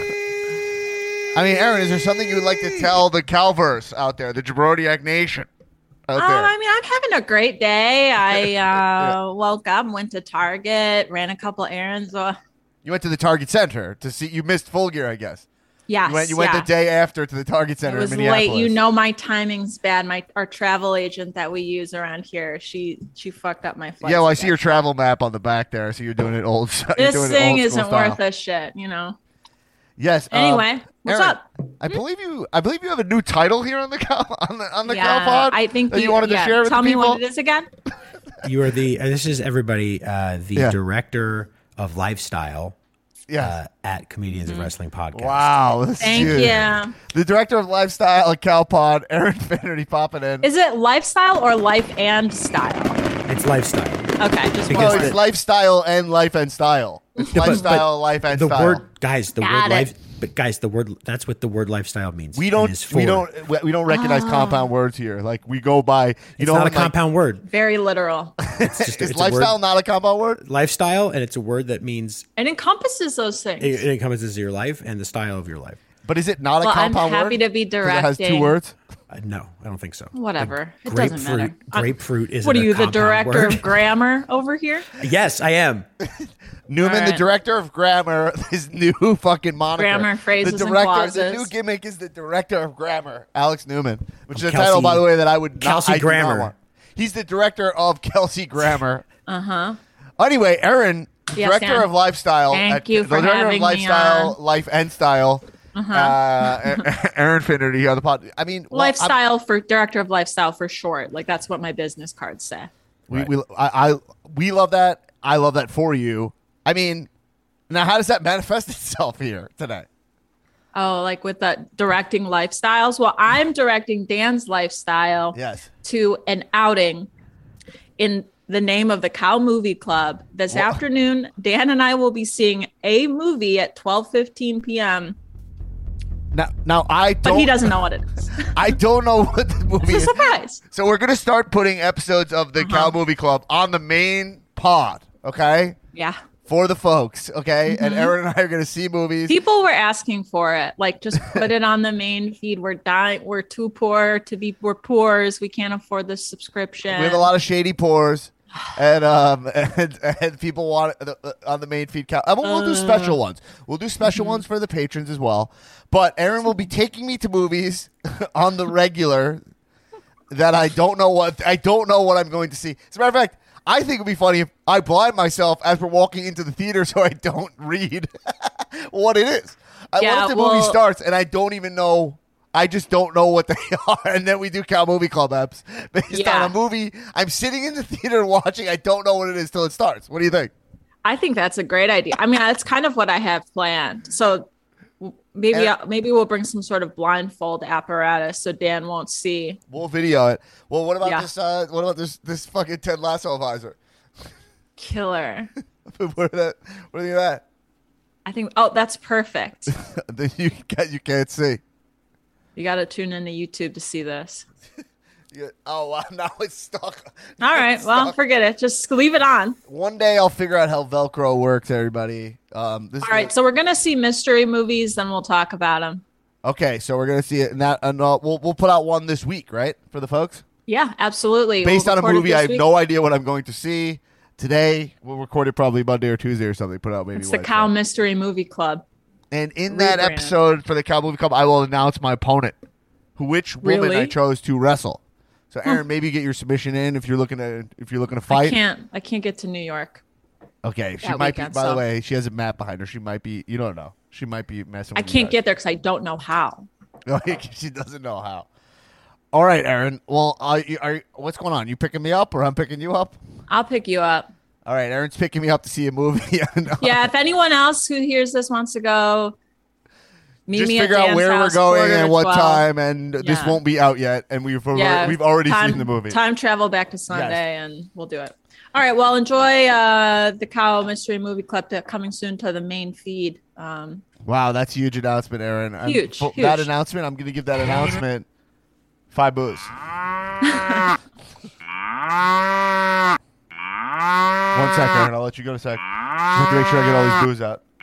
I mean, Aaron, is there something you would like to tell the Calverse out there, the Jabrodiac Nation out Um, there? I mean, I'm having a great day. I uh, woke up, went to Target, ran a couple errands. Uh, You went to the Target Center to see. You missed Full Gear, I guess. yes, You went. You went yeah. the day after to the Target It Center was in Minneapolis. late. You know, my timing's bad. My our travel agent that we use around here, she she fucked up my flight. Yeah, well, I see your travel map on the back there. I see you're doing it old. you're This doing it thing old school isn't style. worth a shit, you know. Yes. um, Anyway, what's Aaron, up? I believe you. I believe you have a new title here on the cow on the on the yeah, Cow Pod. I think that you, wanted yeah, to share with Tell the me people. what it is again. you are the. Uh, this is everybody. Uh, the Yeah. director of lifestyle Yes. uh, at Comedians of Wrestling Podcast. Wow. This is Thank huge. you. The director of lifestyle at Cow Pod, Aaron Finnerty, popping in. Is it lifestyle or life and style? It's lifestyle. Okay, just Because well, one it's the- lifestyle and life and style. It's but- lifestyle, but life, and the style. word, guys, the Got word it. life, but guys, the word that's what the word lifestyle means. We and don't. is We for. don't. We we don't recognize compound words here. Like we go by. You It's know, not a when, like, compound word. Very literal. It's just Is it's a lifestyle word, not a compound word? lifestyle, and it's a word that means It encompasses those things. it, it encompasses your life and the style of your life. But is it not Well, a I'm compound word? happy to be 'Cause it has two directing. words. Uh, no, I don't think so. Whatever. It Like, doesn't matter. I'm- Grapefruit is. What are you, the compound director word. of grammar over here? Yes, I am. Newman, All the right. director of grammar, his new fucking moniker. Grammar, phrases, the and director, clauses. The new gimmick is the director of grammar, Alex Newman, which is a Kelsey- title, by the way, that I would not. Kelsey I do not Grammer. want. He's the director of Kelsey Grammar. Uh huh. Anyway, Erin, Yes, director Dan. of lifestyle. Thank at, you for the director having of me lifestyle, on. life and style. Uh-huh. Uh, Erin Finnerty on the pod. I mean, well, I'm- Lifestyle for director of lifestyle for short. Like that's what my business cards say. We, we I, I we love that. I love that for you. I mean, now how does that manifest itself here today? Oh, like with the directing lifestyles. Well, I'm directing Dan's lifestyle Yes. to an outing in the name of the Cow Movie Club. This Wha- afternoon, Dan and I will be seeing a movie at twelve fifteen p.m. Now, now I don't. But he doesn't know what it is. I don't know what the movie It's a is. surprise. So we're gonna start putting episodes of the Uh-huh. Cow Movie Club on the main pod. Okay, Yeah. for the folks. Okay, and Mm-hmm. Erin and I are gonna see movies. People were asking for it. Like, just put it on the main feed. We're dying. We're too poor to be. We're poors. We can't afford this subscription. We have a lot of shady pours, and um, and, and people want it uh, on the main feed. Cow- uh, we'll, we'll do special ones. We'll do special Mm-hmm. ones for the patrons as well. But Erin will be taking me to movies on the regular that I don't know what I don't know what I'm going to see. As a matter of fact, I think it'd be funny if I blind myself as we're walking into the theater so I don't read what it is. I Yeah, what if the movie well- starts and I don't even know. I just don't know what they are, and then we do Cow Movie Club apps based Yeah. on a movie I'm sitting in the theater watching. I don't know what it is till it starts. What do you think? I think that's a great idea. I mean, that's kind of what I have planned. So w- maybe And- uh, maybe we'll bring some sort of blindfold apparatus so Dan won't see. We'll video it. Well, what about Yeah. this? Uh, what about this? This fucking Ted Lasso visor. Killer. what are that? What do you think of that? I think. Oh, that's perfect. That you can't, you can't see. You got to tune into YouTube to see this. You- oh wow! Now it's stuck. All right. Well, forget it. Just leave it on. One day I'll figure out how Velcro works. Everybody. Um, this All right. So we're gonna see mystery movies, then we'll talk about them. Okay, so we're gonna see it, and that, and uh, we'll we'll put out one this week, right, for the folks, Yeah, absolutely. based We'll on a record it movie. this I have week. no idea what I'm going to see today. We'll record it probably Monday or Tuesday or something. Put out maybe. It's the Wednesday. Cow Mystery Movie Club. And in that Rebrand. episode for the Cow Movie Club, I will announce my opponent, who which woman Really? I chose to wrestle. So, Aaron, maybe get your submission in if you're looking to if you're looking to I fight. can't. I can't get to New York. Okay, she that might weekend, be. By the so- way, she has a map behind her. She might be. You don't know. She might be messing. I with can't you get there because I don't know how. guys. She doesn't know how. All right, Aaron. Well, are, you- are what's going on? You picking me up or I'm picking you up? I'll pick you up. All right, Aaron's picking me up to see a movie. And, uh, Yeah, if anyone else who hears this wants to go, meet just me figure at out Dan's where we're house, going quarter and to what twelve. time, and this Yeah. won't be out yet, and we've already, Yeah, we've already time, seen the movie. Time travel back to Sunday, and we'll do it. All right. Well, enjoy uh, the Cow Mystery Movie Club to, coming soon to the main feed. Um, Wow, that's a huge announcement, Aaron. I'm- Huge, for huge. That announcement, I'm going to give that announcement five boos. One sec, Aaron. I'll let you go in a sec. I have to make sure I get all these boos out.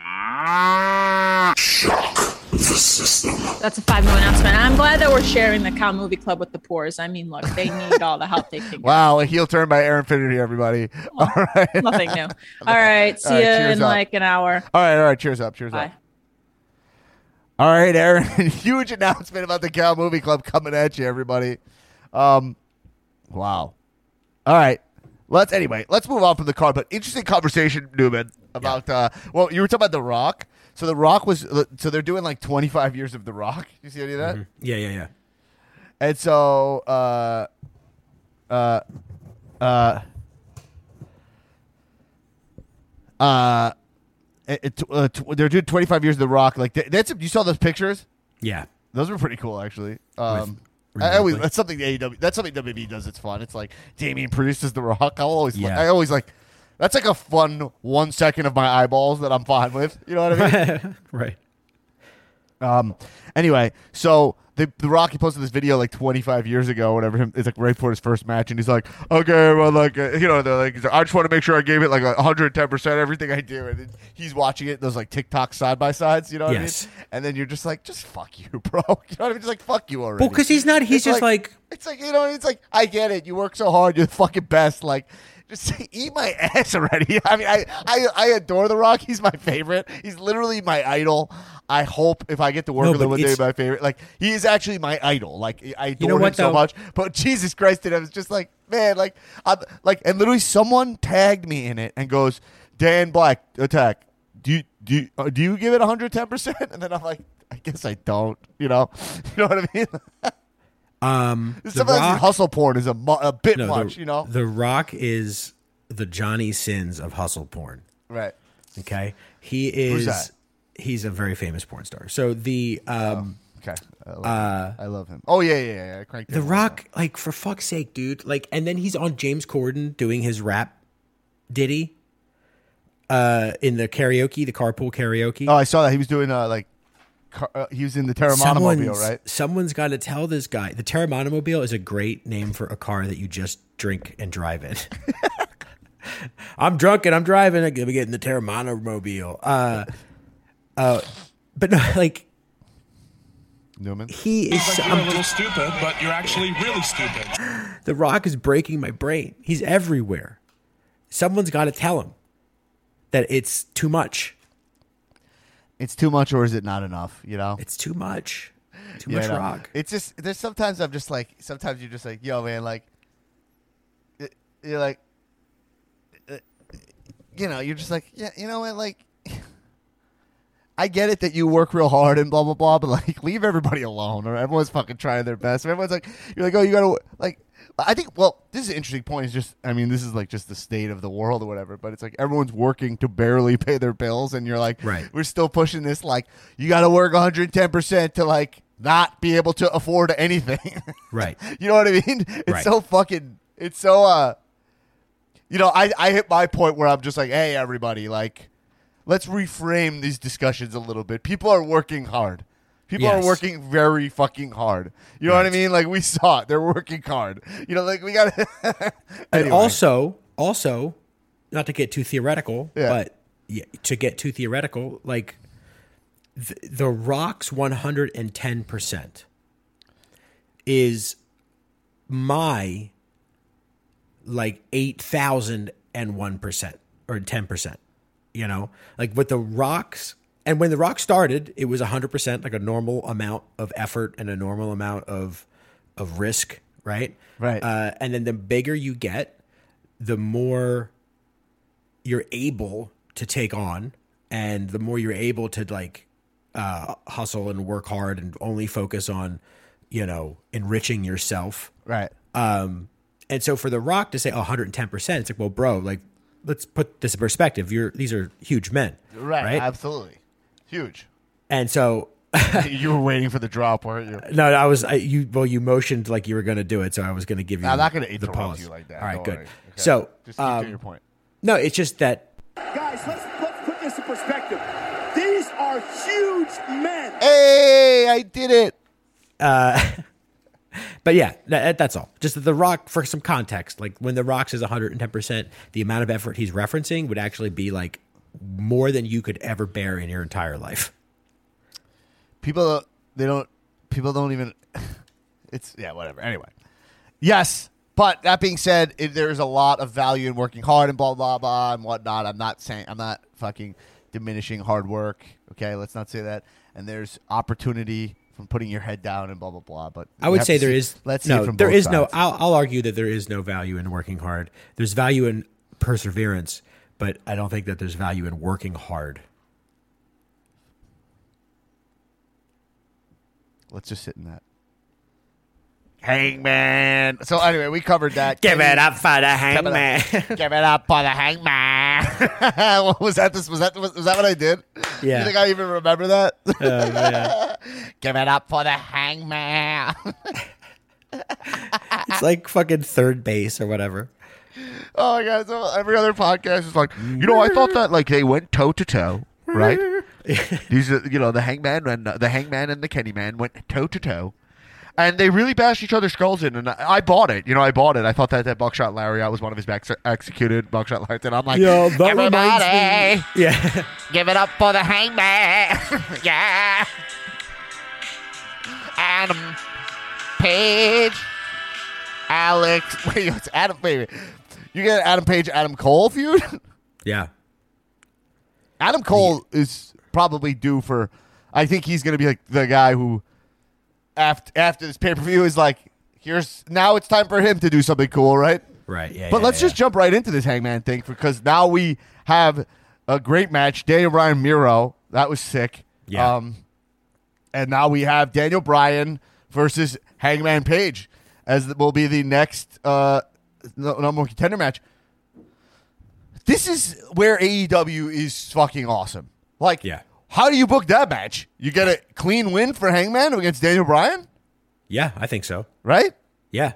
that's a five minute announcement. And I'm glad that we're sharing the Cow Movie Club with the poors. I mean, look, they need all the help they can get. Wow, a heel turn by Aaron Finnerty, everybody. All right. Nothing new. All right. See All right, you cheers in up. like an hour. All right, all right. Cheers up. Cheers Bye. up. All right, Aaron. Huge announcement about the Cow Movie Club coming at you, everybody. Um, wow. All right. Let's anyway. Let's move on from the card. But interesting conversation, Newman, about. Uh, well, you were talking about The Rock. So The Rock was. So they're doing like twenty-five years of The Rock. You see any of that? Mhm. Yeah, yeah, yeah. And so. Uh, uh, uh, uh, it, it, uh, tw- they're doing twenty-five years of The Rock. Like th- that's you saw those pictures. Yeah. Those were pretty cool, actually. Um, With I always Ripley. that's something the A E W. That's something W W E does. It's fun. It's like Damien produces The Rock. I always, Yeah. I always like That's like a fun one second of my eyeballs that I'm fine with. You know what I mean? Right. Um. Anyway, so the the Rock, he posted this video like twenty-five years ago, whatever. Him, it's like right before his first match, and he's like, "Okay, well, like, uh, you know, they're like, he's like, I just want to make sure I gave it like one hundred ten percent everything I do." And then he's watching it, those like TikTok side by sides, you know what Yes. I mean? And then you're just like, just fuck you, bro. You know what I mean? Just like fuck you already. Well, because he's not. He's It's just like, it's like, you know, it's like, I get it. You work so hard. You're the fucking best. Like, just eat my ass already. I mean, I, I, I adore The Rock. He's my favorite. He's literally my idol. I hope if I get to work No, with him but one day, it's- my favorite. Like, he is actually my idol. Like, I adore know him what, so though? much. But Jesus Christ, it was just like, man, like, I'm, like, and literally someone tagged me in it and goes, Dan Black attack. Do you do you, uh, do you give it one hundred ten percent? And then I'm like, I guess I don't. You know, you know what I mean? um, the Sometimes Rock. hustle porn is a, mu- a bit no, much. the, you know, the Rock is the Johnny Sins of hustle porn. right? Okay, he is. Who's that? He's a very famous porn star. So the um, Okay, I love, him. I love him. Oh yeah, yeah, yeah. I cranked The him. Rock, like, for fuck's sake, dude. Like, and then he's on James Corden doing his rap ditty uh, in the karaoke, the carpool karaoke. Oh, I saw that he was doing uh like, car, uh, he was in the Terramana Mobile, right? Someone's got to tell this guy. The Terramana Mobile is a great name for a car that you just drink and drive in. I'm drunk and I'm driving. I'm gonna get in the Terramana Mobile. Uh, uh, but no, like, Newman. he is. Like so- you're a little stupid, but you're actually really stupid. The Rock is breaking my brain. He's everywhere. Someone's got to tell him that it's too much. It's too much, or is it not enough? You know, It's too much. Too Yeah, much I know. Rock. It's just there's sometimes I'm just like sometimes you're just like, yo, man, like it- you're like, uh, you know, you're just like, yeah, you know what, like. I get it that you work real hard and blah blah blah, but like leave everybody alone. Or everyone's fucking trying their best. Everyone's like, you're like, oh, you gotta like. I think. Well, this is an interesting point. Is just, I mean, this is like just the state of the world or whatever. But it's like everyone's working to barely pay their bills, and you're like, Right. we're still pushing this. Like, you got to work one hundred ten percent to like not be able to afford anything. Right. You know what I mean? It's Right. so fucking. It's so. uh You know, I I hit my point where I'm just like, hey, everybody, like. Let's reframe these discussions a little bit. People are working hard. People Yes. are working very fucking hard. You know what I Right. mean? Like, we saw it. They're working hard. You know, like, we got to... And Anyway. also, also, not to get too theoretical, Yeah. but yeah, to get too theoretical, like the, the Rock's one hundred ten percent is my like eight thousand one percent or ten percent. You know, like with the Rocks, and when the Rock started, it was one hundred percent, like a normal amount of effort and a normal amount of of risk, right? Right. Uh, and then the bigger you get, the more you're able to take on, and the more you're able to like uh, hustle and work hard and only focus on, you know, enriching yourself. Right. Um, and so for The Rock to say one hundred ten percent, it's like, well, bro, like, let's put this in perspective. You're these are huge men, Right. right? Absolutely. Huge. And so, You were waiting for the drop, weren't you? no, I was I, you. Well, you motioned like you were going to do it, so I was going to give you. I'm not going to the interrupt pause. you like that. All right, Don't good. worry. Okay. So, just keep um, to your point. no, it's just that Guys, let's let's put this in perspective. These are huge men. Hey, I did it. But yeah, that, that's all. Just that The Rock, for some context, like when The Rock says one hundred ten percent, the amount of effort he's referencing would actually be like more than you could ever bear in your entire life. People, they don't, people don't even, it's, yeah, whatever. Anyway. Yes. But that being said, it, there's a lot of value in working hard and blah, blah, blah, and whatnot. I'm not saying, I'm not fucking diminishing hard work. Okay. Let's not say that. And there's opportunity from putting your head down and blah, blah, blah. But I we would have say to there see- is let's see no, it from there both is no. sides. I'll, I'll argue that there is no value in working hard. There's value in perseverance, but I don't think that there's value in working hard. Let's just sit in that. Hangman. So anyway, we covered that. Give Kenny- it up for the Give it hangman. up- Give it up for the hangman. What was that? This was that. Was, was that what I did? Yeah. You think I even remember that? Oh, yeah. Give it up for the hangman. It's like fucking third base or whatever. Oh my god! So every other podcast is like, you know, I thought that like they went toe to toe, right? These are, you know, the Hangman and the Hangman and the Kenny Man went toe to toe, and they really bashed each other's skulls in. And I, I bought it. You know, I bought it. I thought that that Buckshot Lariat was one of his back executed Buckshot Lariat, and I'm like, Yo, that everybody, yeah, give it up for the Hangman, yeah, Adam Page, Alex. Wait, it's Adam Page. You get Adam Page, Adam Cole feud. yeah. Adam Cole is probably due for. I think he's going to be like the guy who, after after this pay per view, is like, here's now it's time for him to do something cool, right? Right. Yeah. But yeah, let's yeah. just jump right into this Hangman thing because now we have a great match. Daniel Bryan Miro, that was sick. Yeah. Um, and now we have Daniel Bryan versus Hangman Page as the, will be the next uh, number one contender match. This is where A E W is fucking awesome. Like, Yeah. how do you book that match? You get a clean win for Hangman against Daniel Bryan, Yeah, I think so. right? Yeah.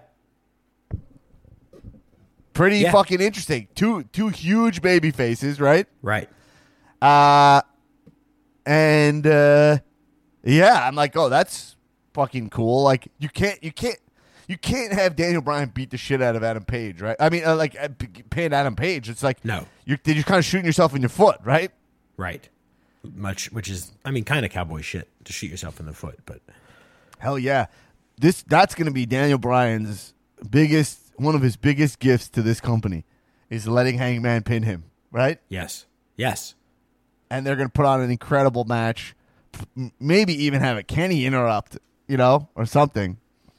Pretty Yeah. fucking interesting. Two two huge baby faces, right? Right. Uh, and uh, yeah, I'm like, oh, that's fucking cool. Like, you can't, you can't, you can't have Daniel Bryan beat the shit out of Adam Page, right? I mean, uh, like uh, pin Adam Page. It's like, No. you're you're kind of shooting yourself in your foot, right? Right. Much, which is, I mean, kind of cowboy shit to shoot yourself in the foot, but Hell yeah, this that's going to be Daniel Bryan's biggest, one of his biggest gifts to this company, is letting Hangman pin him, right? yes, yes, And they're going to put on an incredible match. M- Maybe even have a Kenny interrupt, you know, or something.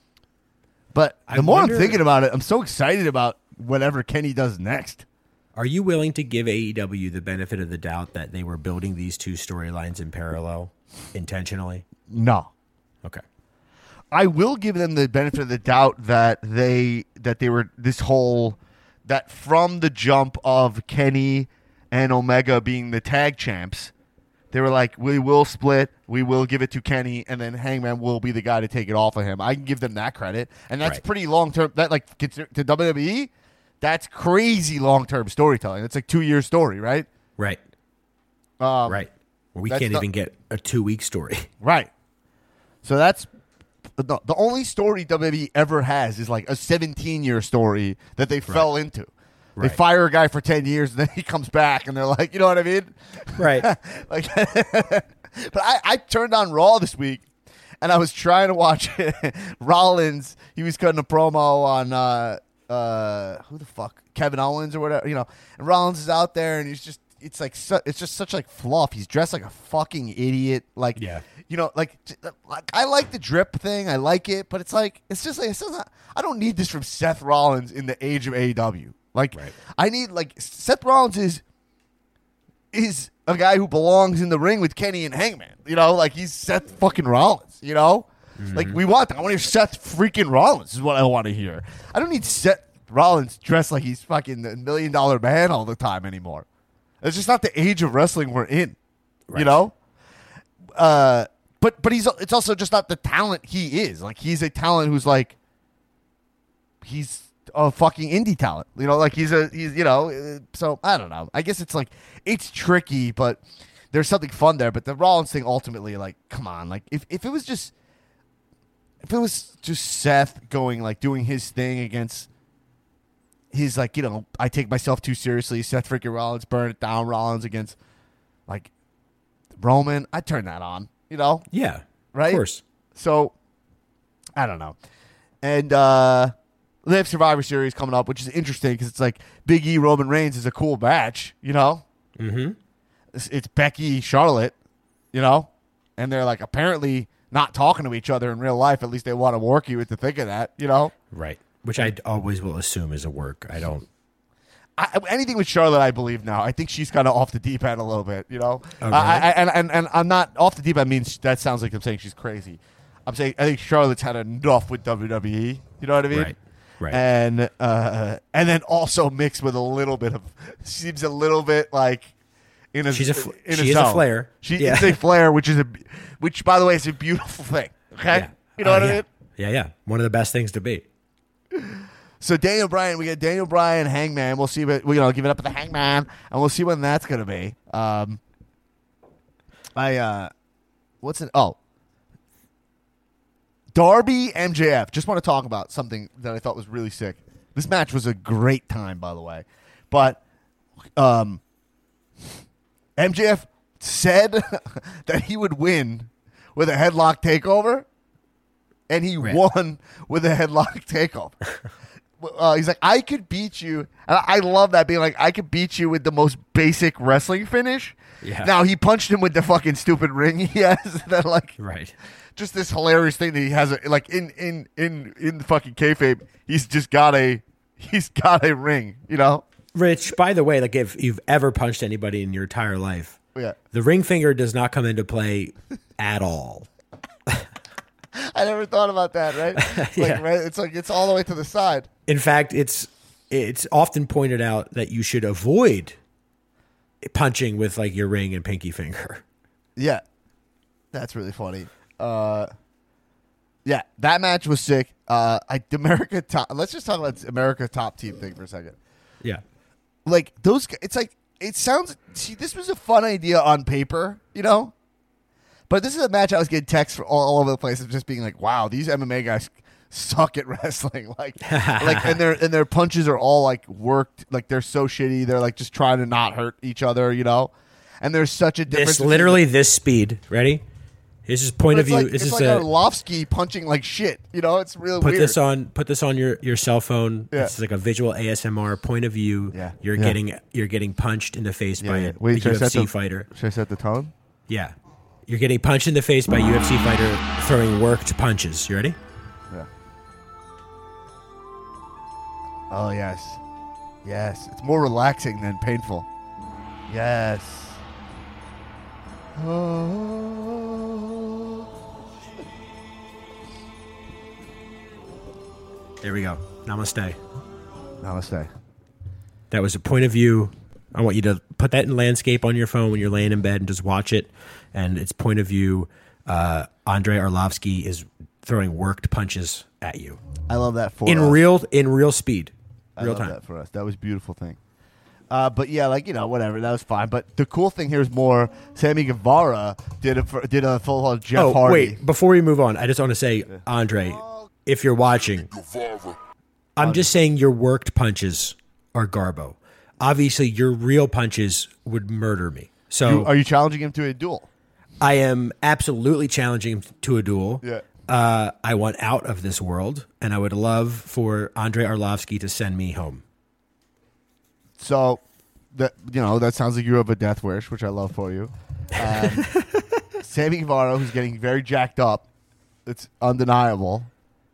But the I more wonder- I'm thinking about it, I'm so excited about whatever Kenny does next. Are you willing to give A E W the benefit of the doubt that they were building these two storylines in parallel intentionally? No. Okay. I will give them the benefit of the doubt that they that they were this whole that from the jump of Kenny and Omega being the tag champs, they were like, we will split, we will give it to Kenny, and then Hangman will be the guy to take it off of him. I can give them that credit, and that's Right. pretty long term. That like to W W E, that's crazy long term storytelling. It's like two year story, right? Right. Um, right. Well, we that's can't not- even get a two week story. Right. So that's the, the only story W W E ever has is like a seventeen-year story that they fell into. Right. They fire a guy for ten years, and then he comes back, and they're like, you know what I mean? Right. Like, but I, I turned on Raw this week, and I was trying to watch Rollins. He was cutting a promo on uh, uh, who the fuck, Kevin Owens or whatever, you know. And Rollins is out there, and he's just. It's like su- it's just such like fluff. He's dressed like a fucking idiot. Like, Yeah. you know, like, j- like I like the drip thing. I like it, but it's like it's just like it's not, I don't need this from Seth Rollins in the age of A E W. Like, Right. I need like Seth Rollins is is a guy who belongs in the ring with Kenny and Hangman. You know, like he's Seth fucking Rollins. You know, like we want that. I want to hear Seth freaking Rollins. Is what I want to hear. I don't need Seth Rollins dressed like he's fucking a million dollar man all the time anymore. It's just not the age of wrestling we're in, you Right. know. Uh, but but he's it's also just not the talent he is. Like he's a talent who's like he's a fucking indie talent, you know. Like he's a he's you know. uh, So I don't know. I guess it's like it's tricky, but there's something fun there. But the Rollins thing ultimately, like, come on, like if if it was just if it was just Seth going like doing his thing against. He's like, you know, I take myself too seriously. Seth freaking Rollins, burn it down. Rollins against, like, Roman. I turn that on, you know? Yeah. Right? Of course. So, I don't know. And uh, they have Survivor Series coming up, which is interesting because it's like Big E, Roman Reigns is a cool match, you know? Mm-hmm. It's, it's Becky, Charlotte, you know? And they're, like, apparently not talking to each other in real life. At least they want to work you to think of that, you know? Right. Which I always will assume is a work. I don't. I, anything with Charlotte, I believe now. I think she's kind of off the deep end a little bit, you know. Oh, really? I, I, and, and and I'm not off the deep end. Means that sounds like I'm saying she's crazy. I'm saying I think Charlotte's had enough with W W E. You know what I mean? Right. Right. And uh, and then also mixed with a little bit of seems a little bit like in a She's a fl- in she is a zone. flair. She Yeah. is a flair, which is a which by the way is a beautiful thing. Okay, Yeah. you know Uh, what yeah. I mean? Yeah, yeah. One of the best things to be. So Daniel Bryan, we got Daniel Bryan, Hangman. We'll see. What, we, you know, give it up to the Hangman, and we'll see when that's gonna be. Um, I uh, what's it? Oh, Darby M J F. Just want to talk about something that I thought was really sick. This match was a great time, by the way, but um, M J F said that he would win with a headlock takeover, and he right. won with a headlock takeover. Uh, he's like, I could beat you. And I love that, being like, I could beat you with the most basic wrestling finish. Yeah. Now, he punched him with the fucking stupid ring he has. That like, right. Just this hilarious thing that he has, a, like in in in in the fucking kayfabe, he's just got a he's got a ring, you know. Rich, by the way, like if you've ever punched anybody in your entire life, yeah, the ring finger does not come into play at all. I never thought about that. Right? Like, yeah. right? It's like it's all the way to the side. In fact, it's it's often pointed out that you should avoid punching with like your ring and pinky finger. Yeah, that's really funny. Uh, yeah, that match was sick. Uh, I America top. Let's just talk about America top team thing for a second. Yeah, like those. It's like it sounds. See, this was a fun idea on paper, you know. But this is a match I was getting texts from all, all over the place of just being like, "Wow, these M M A guys suck at wrestling." Like, like, and their and their punches are all like worked. Like they're so shitty. They're like just trying to not hurt each other, you know. And there's such a difference. This literally this speed. Ready? This is point of view. Like, this it's is like a Arlovsky punching like shit. You know, it's really put weird. this on. Put this on your, your cell phone. Yeah. It's like a visual A S M R point of view. Yeah. You're Yeah. getting you're getting punched in the face Yeah, by yeah. a, Wait, a should I U set F C the- fighter. Should I set the tone? Yeah, you're getting punched in the face by a U F C fighter throwing worked punches. You ready? Yeah. Oh yes, yes. It's more relaxing than painful. Yes. Oh. There we go. Namaste. Namaste. That was a point of view. I want you to put that in landscape on your phone when you're laying in bed and just watch it. And it's point of view. Uh, Andrei Arlovsky is throwing worked punches at you I love that for in us. real in real speed, I real love time. that for us. That was a beautiful thing. Uh, but yeah, like you know, whatever. That was fine. But the cool thing here is more. Sammy Guevara did a did a full on Jeff Oh Hardy. wait, before we move on, I just want to say, Andre, if you're watching, I'm just saying your worked punches are garbo. Obviously, your real punches would murder me. So, You- are you challenging him to a duel? I am absolutely challenging him to a duel. Yeah. Uh, I want out of this world, and I would love for Andrei Arlovsky to send me home. So, that you know, that sounds like you have a death wish, which I love for you. Um, Sammy Guevara, who's getting very jacked up, it's undeniable.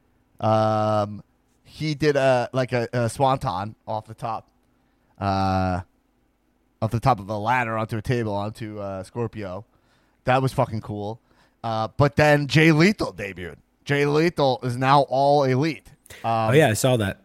Um, he did a like a, a swanton off the top, uh, off the top of a ladder onto a table onto uh, Scorpio. That was fucking cool. Uh, but then Jay Lethal debuted. Jay Lethal is now all elite. Um, Oh yeah, I saw that.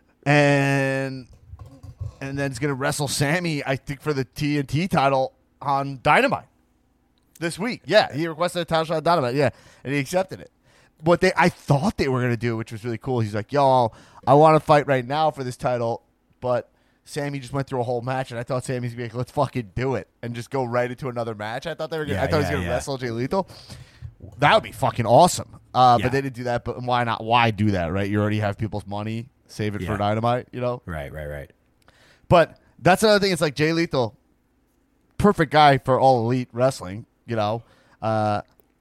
and and then he's gonna wrestle Sammy, I think, for the T N T title on Dynamite this week. Yeah, he requested a title shot on Dynamite. Yeah, and he accepted it. What they, I thought they were gonna do, which was really cool. He's like, "Yo, I want to fight right now for this title," but Sammy just went through a whole match, and I thought Sammy's gonna be like, "Let's fucking do it," and just go right into another match. I thought they were. Gonna, Yeah, I thought he yeah, was gonna yeah. wrestle Jay Lethal. That would be fucking awesome. Uh, Yeah. But they didn't do that. But why not? Why do that? Right? You already have people's money. Save it Yeah. for Dynamite. You know. Right, right, right. But that's another thing. It's like Jay Lethal, perfect guy for all elite wrestling. You know, uh,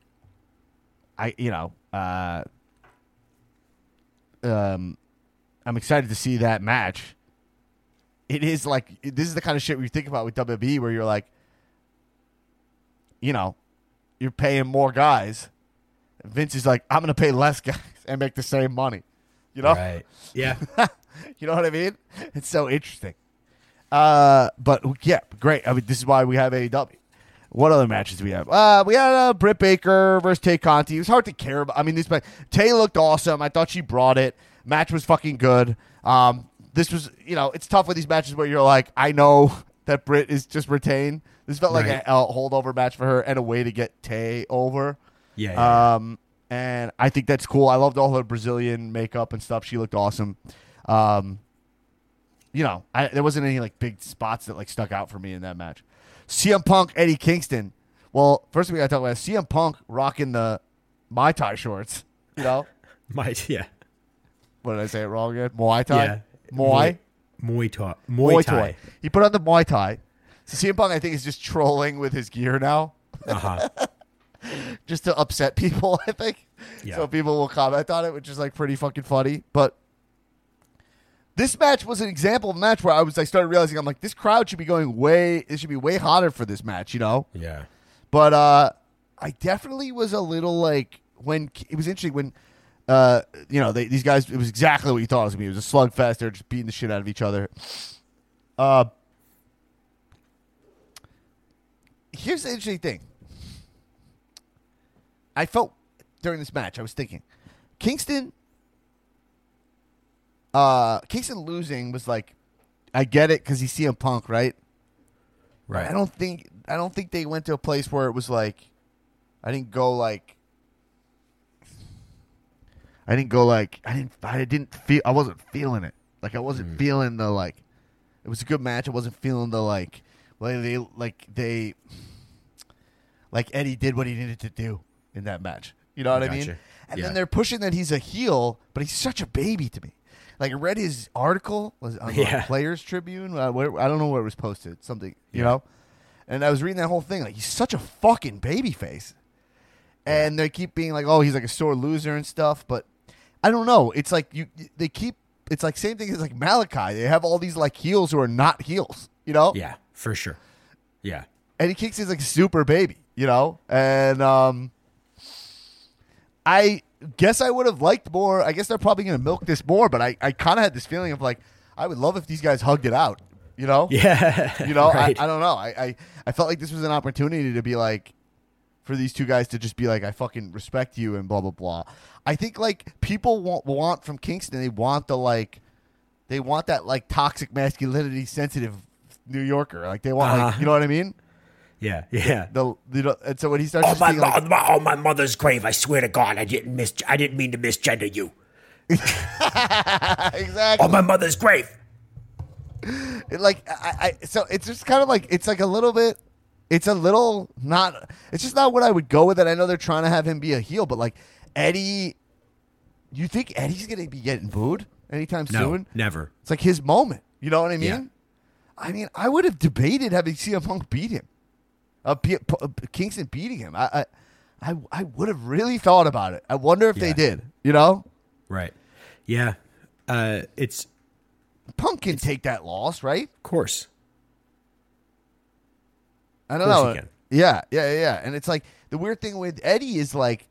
I you know, uh, um, I'm excited to see that match. It is like this is the kind of shit we think about with W W E, where you're like, you know, you're paying more guys. Vince is like, I'm going to pay less guys and make the same money. You know, Right. Yeah. you know what I mean? It's so interesting. Uh, but yeah, great. I mean, this is why we have A E W. What other matches do we have? Uh, we had uh, Britt Baker versus Tay Conti. It was hard to care about. I mean, this match, Tay looked awesome. I thought she brought it. Match was fucking good. Um, this was, you know, it's tough with these matches where you're like, I know that Britt is just retained. This felt like Right. a, a holdover match for her and a way to get Tay over. Yeah. yeah. Um, and I think that's cool. I loved all her Brazilian makeup and stuff. She looked awesome. Um, you know, I, there wasn't any like big spots that like stuck out for me in that match. C M Punk, Eddie Kingston. Well, first we got to talk about C M Punk rocking the Muay Thai shorts. You know, Might yeah. what did I say it wrong again? Muay Thai. Yeah. Muay. Muay Thai. Muay Muay Thai. Thai. He put on the Muay Thai. So C M Punk, I think, is just trolling with his gear now, Uh-huh. just to upset people. I think. Yeah. So people will comment on it, which is like pretty fucking funny. But this match was an example of a match where I was, I started realizing, I'm like, this crowd should be going way, it should be way hotter for this match, you know? Yeah. But uh, I definitely was a little like, when, it was interesting when, uh, you know, they, these guys, it was exactly what you thought it was going to be. It was a slugfest. They're just beating the shit out of each other. Uh, here's the interesting thing. I felt during this match, I was thinking, Kingston, uh, Kingston losing was like, I get it because he's C M Punk, right? Right. I don't think I don't think they went to a place where it was like, I didn't go like, I didn't go like, I didn't I didn't feel I wasn't feeling it. Like I wasn't Mm. feeling the like. It was a good match. I wasn't feeling the like, like they like they, like Eddie did what he needed to do in that match. You know what I mean? Gotcha. And Yeah. then they're pushing that he's a heel, but he's such a baby to me. Like I read his article was on Yeah. the Players Tribune. Uh, where, I don't know where it was posted. Something, you Yeah. know. And I was reading that whole thing. Like he's such a fucking baby face. And they keep being like, oh, he's like a sore loser and stuff. But I don't know. It's like you. They keep. It's like same thing as like Malachi. They have all these like heels who are not heels. You know. Yeah, for sure. Yeah. And he kicks his like super baby. You know. And um. I guess I would have liked more. I guess they're probably going to milk this more, but I, I kind of had this feeling of like, I would love if these guys hugged it out, you know? Yeah. You know, right. I, I don't know. I, I, I felt like this was an opportunity to be like, for these two guys to just be like, I fucking respect you and blah, blah, blah. I think like people want, want from Kingston, they want the like, they want that like toxic masculinity sensitive New Yorker. Like they want, like, Uh-huh. you know what I mean? Yeah. Yeah. The, you know, and so when he starts On just my, being like, on, my, on my mother's grave, I swear to God, I didn't mis- I didn't mean to misgender you. exactly. On my mother's grave. It, like I, I so it's just kind of like it's like a little bit it's a little not it's just not what I would go with it. I know they're trying to have him be a heel, but like Eddie, you think Eddie's gonna be getting booed anytime No, soon? never. It's like his moment. You know what I mean? Yeah. I mean, I would have debated having C M Punk beat him, uh, P- P- uh, Kingston beating him. I, I, I, I would have really thought about it. I wonder if they Yeah. did. You know, Right. Yeah. Uh, it's, Punk can take that loss, right? of course. I don't Of course know. he can. Yeah, yeah, yeah. And it's like the weird thing with Eddie is like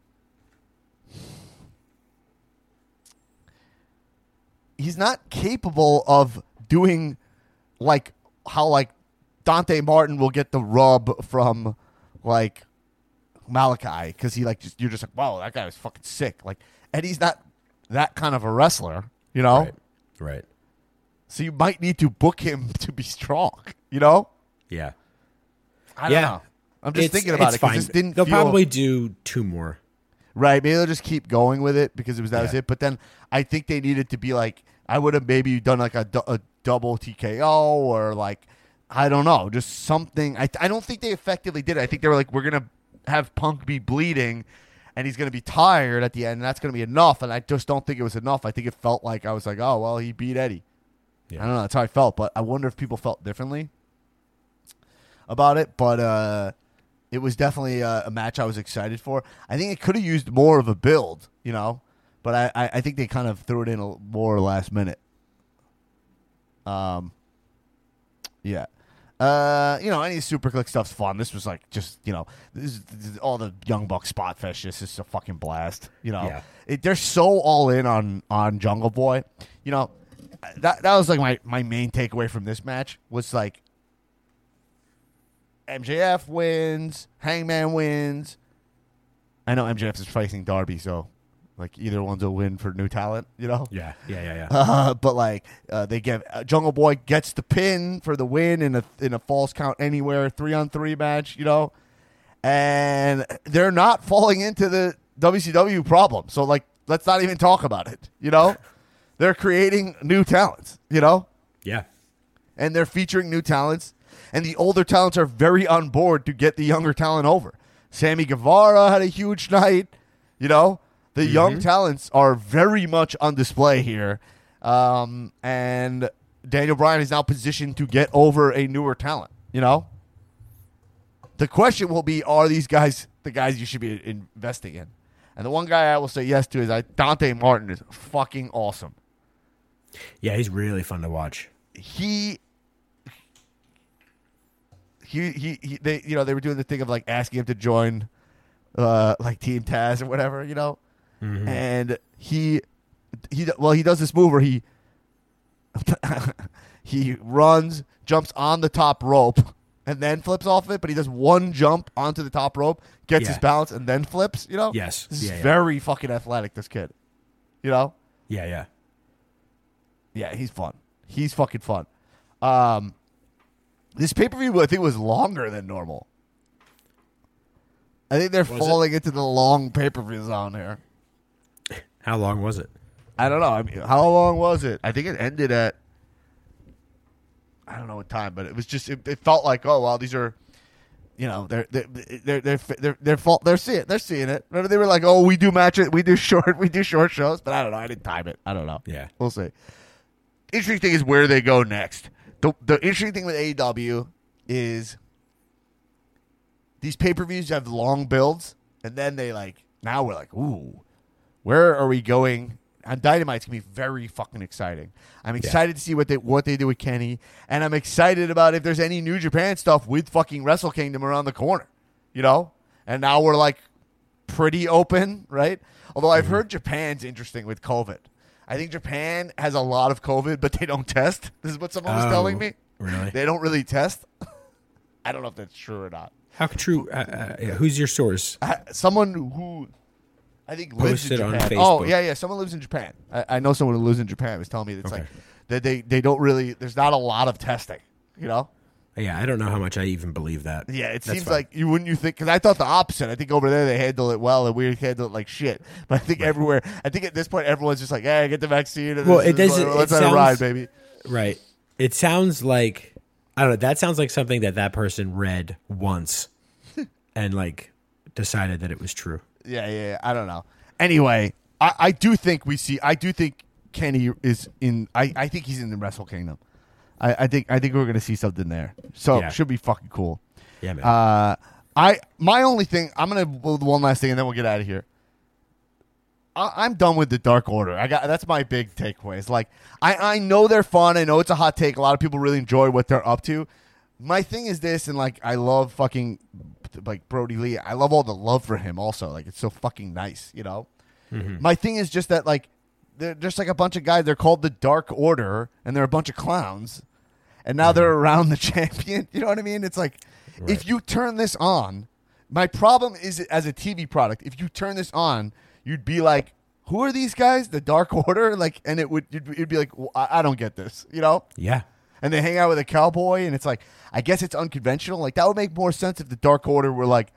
he's not capable of doing like how like Dante Martin will get the rub from like Malachi because he like just you're just like, wow, that guy was fucking sick. Like Eddie's not that kind of a wrestler, you know. Right. Right. So you might need to book him to be strong, you know. Yeah. I don't Yeah. know. I'm just It's- thinking about it's it because fine. this didn't. They'll feel, probably do two more. right. Maybe they'll just keep going with it because it was that was Yeah. it. But then I think they needed to be like I would have maybe done like a, du- a double T K O or like I don't know, just something. I I don't think they effectively did it. I think they were like, we're gonna have Punk be bleeding, and he's gonna be tired at the end, and that's gonna be enough. And I just don't think it was enough. I think it felt like I was like, oh well, he beat Eddie. Yeah. I don't know. That's how I felt, but I wonder if people felt differently about it. But uh, it was definitely a, a match I was excited for. I think it could have used more of a build, you know, but I, I, I think they kind of threw it in a more last minute. Um, yeah. Uh, you know, any super click stuff's fun. This was like just, you know, this is, this is all the Young Buck spot fest. This is a fucking blast. You know, Yeah. it, they're so all in on on Jungle Boy. You know, that that was like my my main takeaway from this match was like M J F wins, Hangman wins. I know M J F is facing Darby, so like either one's a win for new talent. You know. Yeah. Yeah. Yeah. Yeah. Uh, but like uh, they get uh, Jungle Boy gets the pin for the win in a in a false count anywhere three on three match, you know, and they're not falling into the W C W problem. So like, let's not even talk about it, you know. they're creating new talents, you know? Yeah. And they're featuring new talents. And the older talents are very on board to get the younger talent over. Sammy Guevara had a huge night. You know? The mm-hmm. young talents are very much on display here. Um, and Daniel Bryan is now positioned to get over a newer talent, you know? The question will be, are these guys the guys you should be investing in? And the one guy I will say yes to is I, Dante Martin is fucking awesome. Yeah, he's really fun to watch. He, he, he, he they, you know, they were doing the thing of like asking him to join, uh, like Team Taz or whatever, you know, mm-hmm. and he, he, well, he does this move where he, he runs, jumps on the top rope, and then flips off it, but he does one jump onto the top rope, gets yeah. his balance, and then flips, you know? Yes. This is yeah, yeah. very fucking athletic, this kid. You know? Yeah, yeah. Yeah, he's fun. He's fucking fun. Um, this pay-per-view, I think, was longer than normal. I think they're was falling it? into the long pay-per-view zone here. How long was it? I don't know. I mean, how long was it? I think it ended at I don't know what time, but it was just it, it felt like, oh well, these are, you know, they're they're they're they're they're they're, fault, they're seeing it, they're seeing it. Remember they were like, oh, we do match it, we do short, we do short shows, but I don't know, I didn't time it. I don't know. Yeah, we'll see. Interesting thing is where they go next. The the interesting thing with A E W is these pay per views have long builds, and then they like now we're like, ooh, where are we going? And Dynamite's gonna be very fucking exciting. I'm excited yeah. to see what they what they do with Kenny, and I'm excited about if there's any New Japan stuff with fucking Wrestle Kingdom around the corner, you know. And now we're like pretty open, right? Although I've mm-hmm. heard Japan's interesting with COVID. I think Japan has a lot of COVID, but they don't test. This is what someone was oh, telling me. Really? They don't really test. I don't know if that's true or not. How true? Uh, uh, yeah, who's your source? I, someone who. I think lives Posted in Japan. on Facebook. Oh, yeah, yeah. Someone lives in Japan. I, I know someone who lives in Japan was telling me it's okay. like that they, they don't really, there's not a lot of testing, you know? Yeah, I don't know how much I even believe that. Yeah, it That's seems fine. like you wouldn't you think, because I thought the opposite. I think over there they handle it well and we handle it like shit. But I think right. everywhere, I think at this point everyone's just like, hey, get the vaccine. And well, this, it doesn't, let's it let sounds, it ride, baby. Right. It sounds like, I don't know, that sounds like something that that person read once and like decided that it was true. Yeah, yeah, yeah. I don't know. Anyway, I, I do think we see. I do think Kenny is in. I, I think he's in the Wrestle Kingdom. I, I think I think we're gonna see something there. So yeah. it should be fucking cool. Yeah, man. Uh, I my only thing. I'm gonna one last thing, and then we'll get out of here. I, I'm done with the Dark Order. I got that's my big takeaway. It's like I I know they're fun. I know it's a hot take. A lot of people really enjoy what they're up to. My thing is this, and like I love fucking. Like Brody Lee, I love all the love for him also. Like, it's so fucking nice, you know? Mm-hmm. My thing is just that, like, they're just like a bunch of guys. They're called the Dark Order, and they're a bunch of clowns. And now mm-hmm. they're around the champion. You know what I mean? It's like, right. if you turn this on, my problem is as a T V product, if you turn this on, you'd be like, who are these guys? The Dark Order? Like, and it would, you'd, you'd be like, well, I, I don't get this, you know? Yeah. And they hang out with a cowboy, and it's like, I guess it's unconventional. Like, that would make more sense if the Dark Order were, like,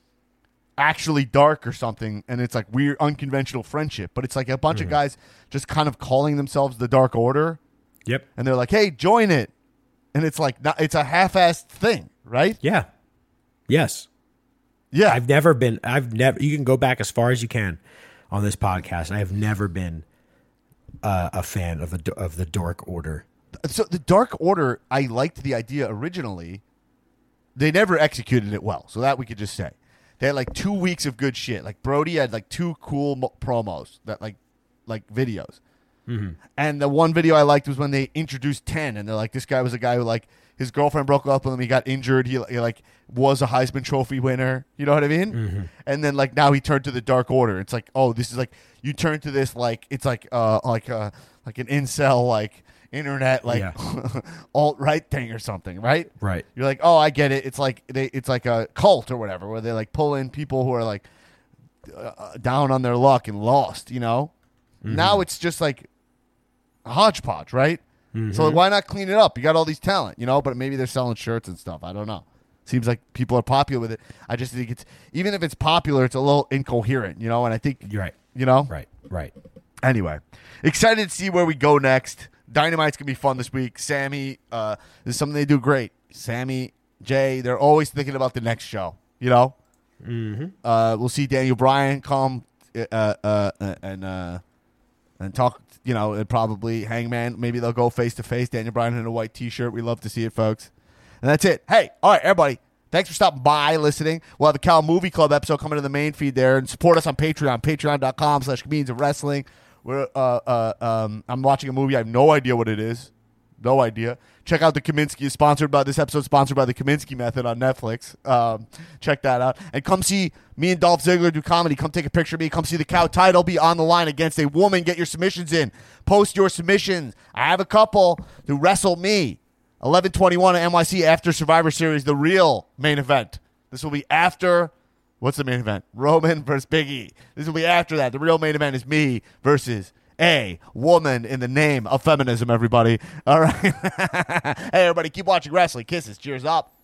actually dark or something, and it's, like, weird, unconventional friendship. But it's, like, a bunch mm-hmm. of guys just kind of calling themselves the Dark Order. Yep. And they're like, hey, join it. And it's, like, not, it's a half-assed thing, right? Yeah. Yes. Yeah. I've never been, I've never, you can go back as far as you can on this podcast, and I have never been uh, a fan of the of the Dark Order. So the Dark Order, I liked the idea originally. They never executed it well, so that we could just say. They had like two weeks of good shit. Like Brody had like two cool mo- promos, that like like videos. Mm-hmm. And the one video I liked was when they introduced Ten, and they're like, this guy was a guy who like his girlfriend broke up with him. He got injured. He, he like was a Heisman Trophy winner. You know what I mean? Mm-hmm. And then like now he turned to the Dark Order. It's like, oh, this is like you turn to this like it's like uh like uh like an incel like. Internet like yeah. alt right thing or something, right? Right. You're like, oh, I get it. It's like they, it's like a cult or whatever, where they like pull in people who are like uh, down on their luck and lost. You know. Mm-hmm. Now it's just like a hodgepodge, right? Mm-hmm. So like, why not clean it up? You got all these talent, you know. But maybe they're selling shirts and stuff. I don't know. Seems like people are popular with it. I just think it's even if it's popular, it's a little incoherent, you know. And I think you're right. You know. Right. Right. Anyway, excited to see where we go next. Dynamite's going to be fun this week. Sammy, uh, this is something they do great. Sammy, Jay, they're always thinking about the next show, you know? Mm-hmm. Uh, we'll see Daniel Bryan come uh, uh, and uh, and talk, you know, and probably Hangman. Maybe they'll go face-to-face. Daniel Bryan in a white T-shirt. We love to see it, folks. And that's it. Hey, all right, everybody. Thanks for stopping by, listening. We'll have a Cal Movie Club episode coming to the main feed there. And support us on Patreon, patreon.com slash comedians of wrestling. We're, uh, uh, um, I'm watching a movie. I have no idea what it is. No idea. Check out the Kaminsky. Sponsored by this episode, sponsored by the Kaminsky Method on Netflix. Um, check that out. And come see me and Dolph Ziggler do comedy. Come take a picture of me. Come see the Cow title be on the line against a woman. Get your submissions in. Post your submissions. I have a couple to wrestle me. eleven twenty-one at N Y C after Survivor Series, the real main event. This will be after, what's the main event? Roman versus Big E. This will be after that. The real main event is me versus a woman in the name of feminism, everybody. All right. Hey, everybody, keep watching wrestling. Kisses. Cheers up.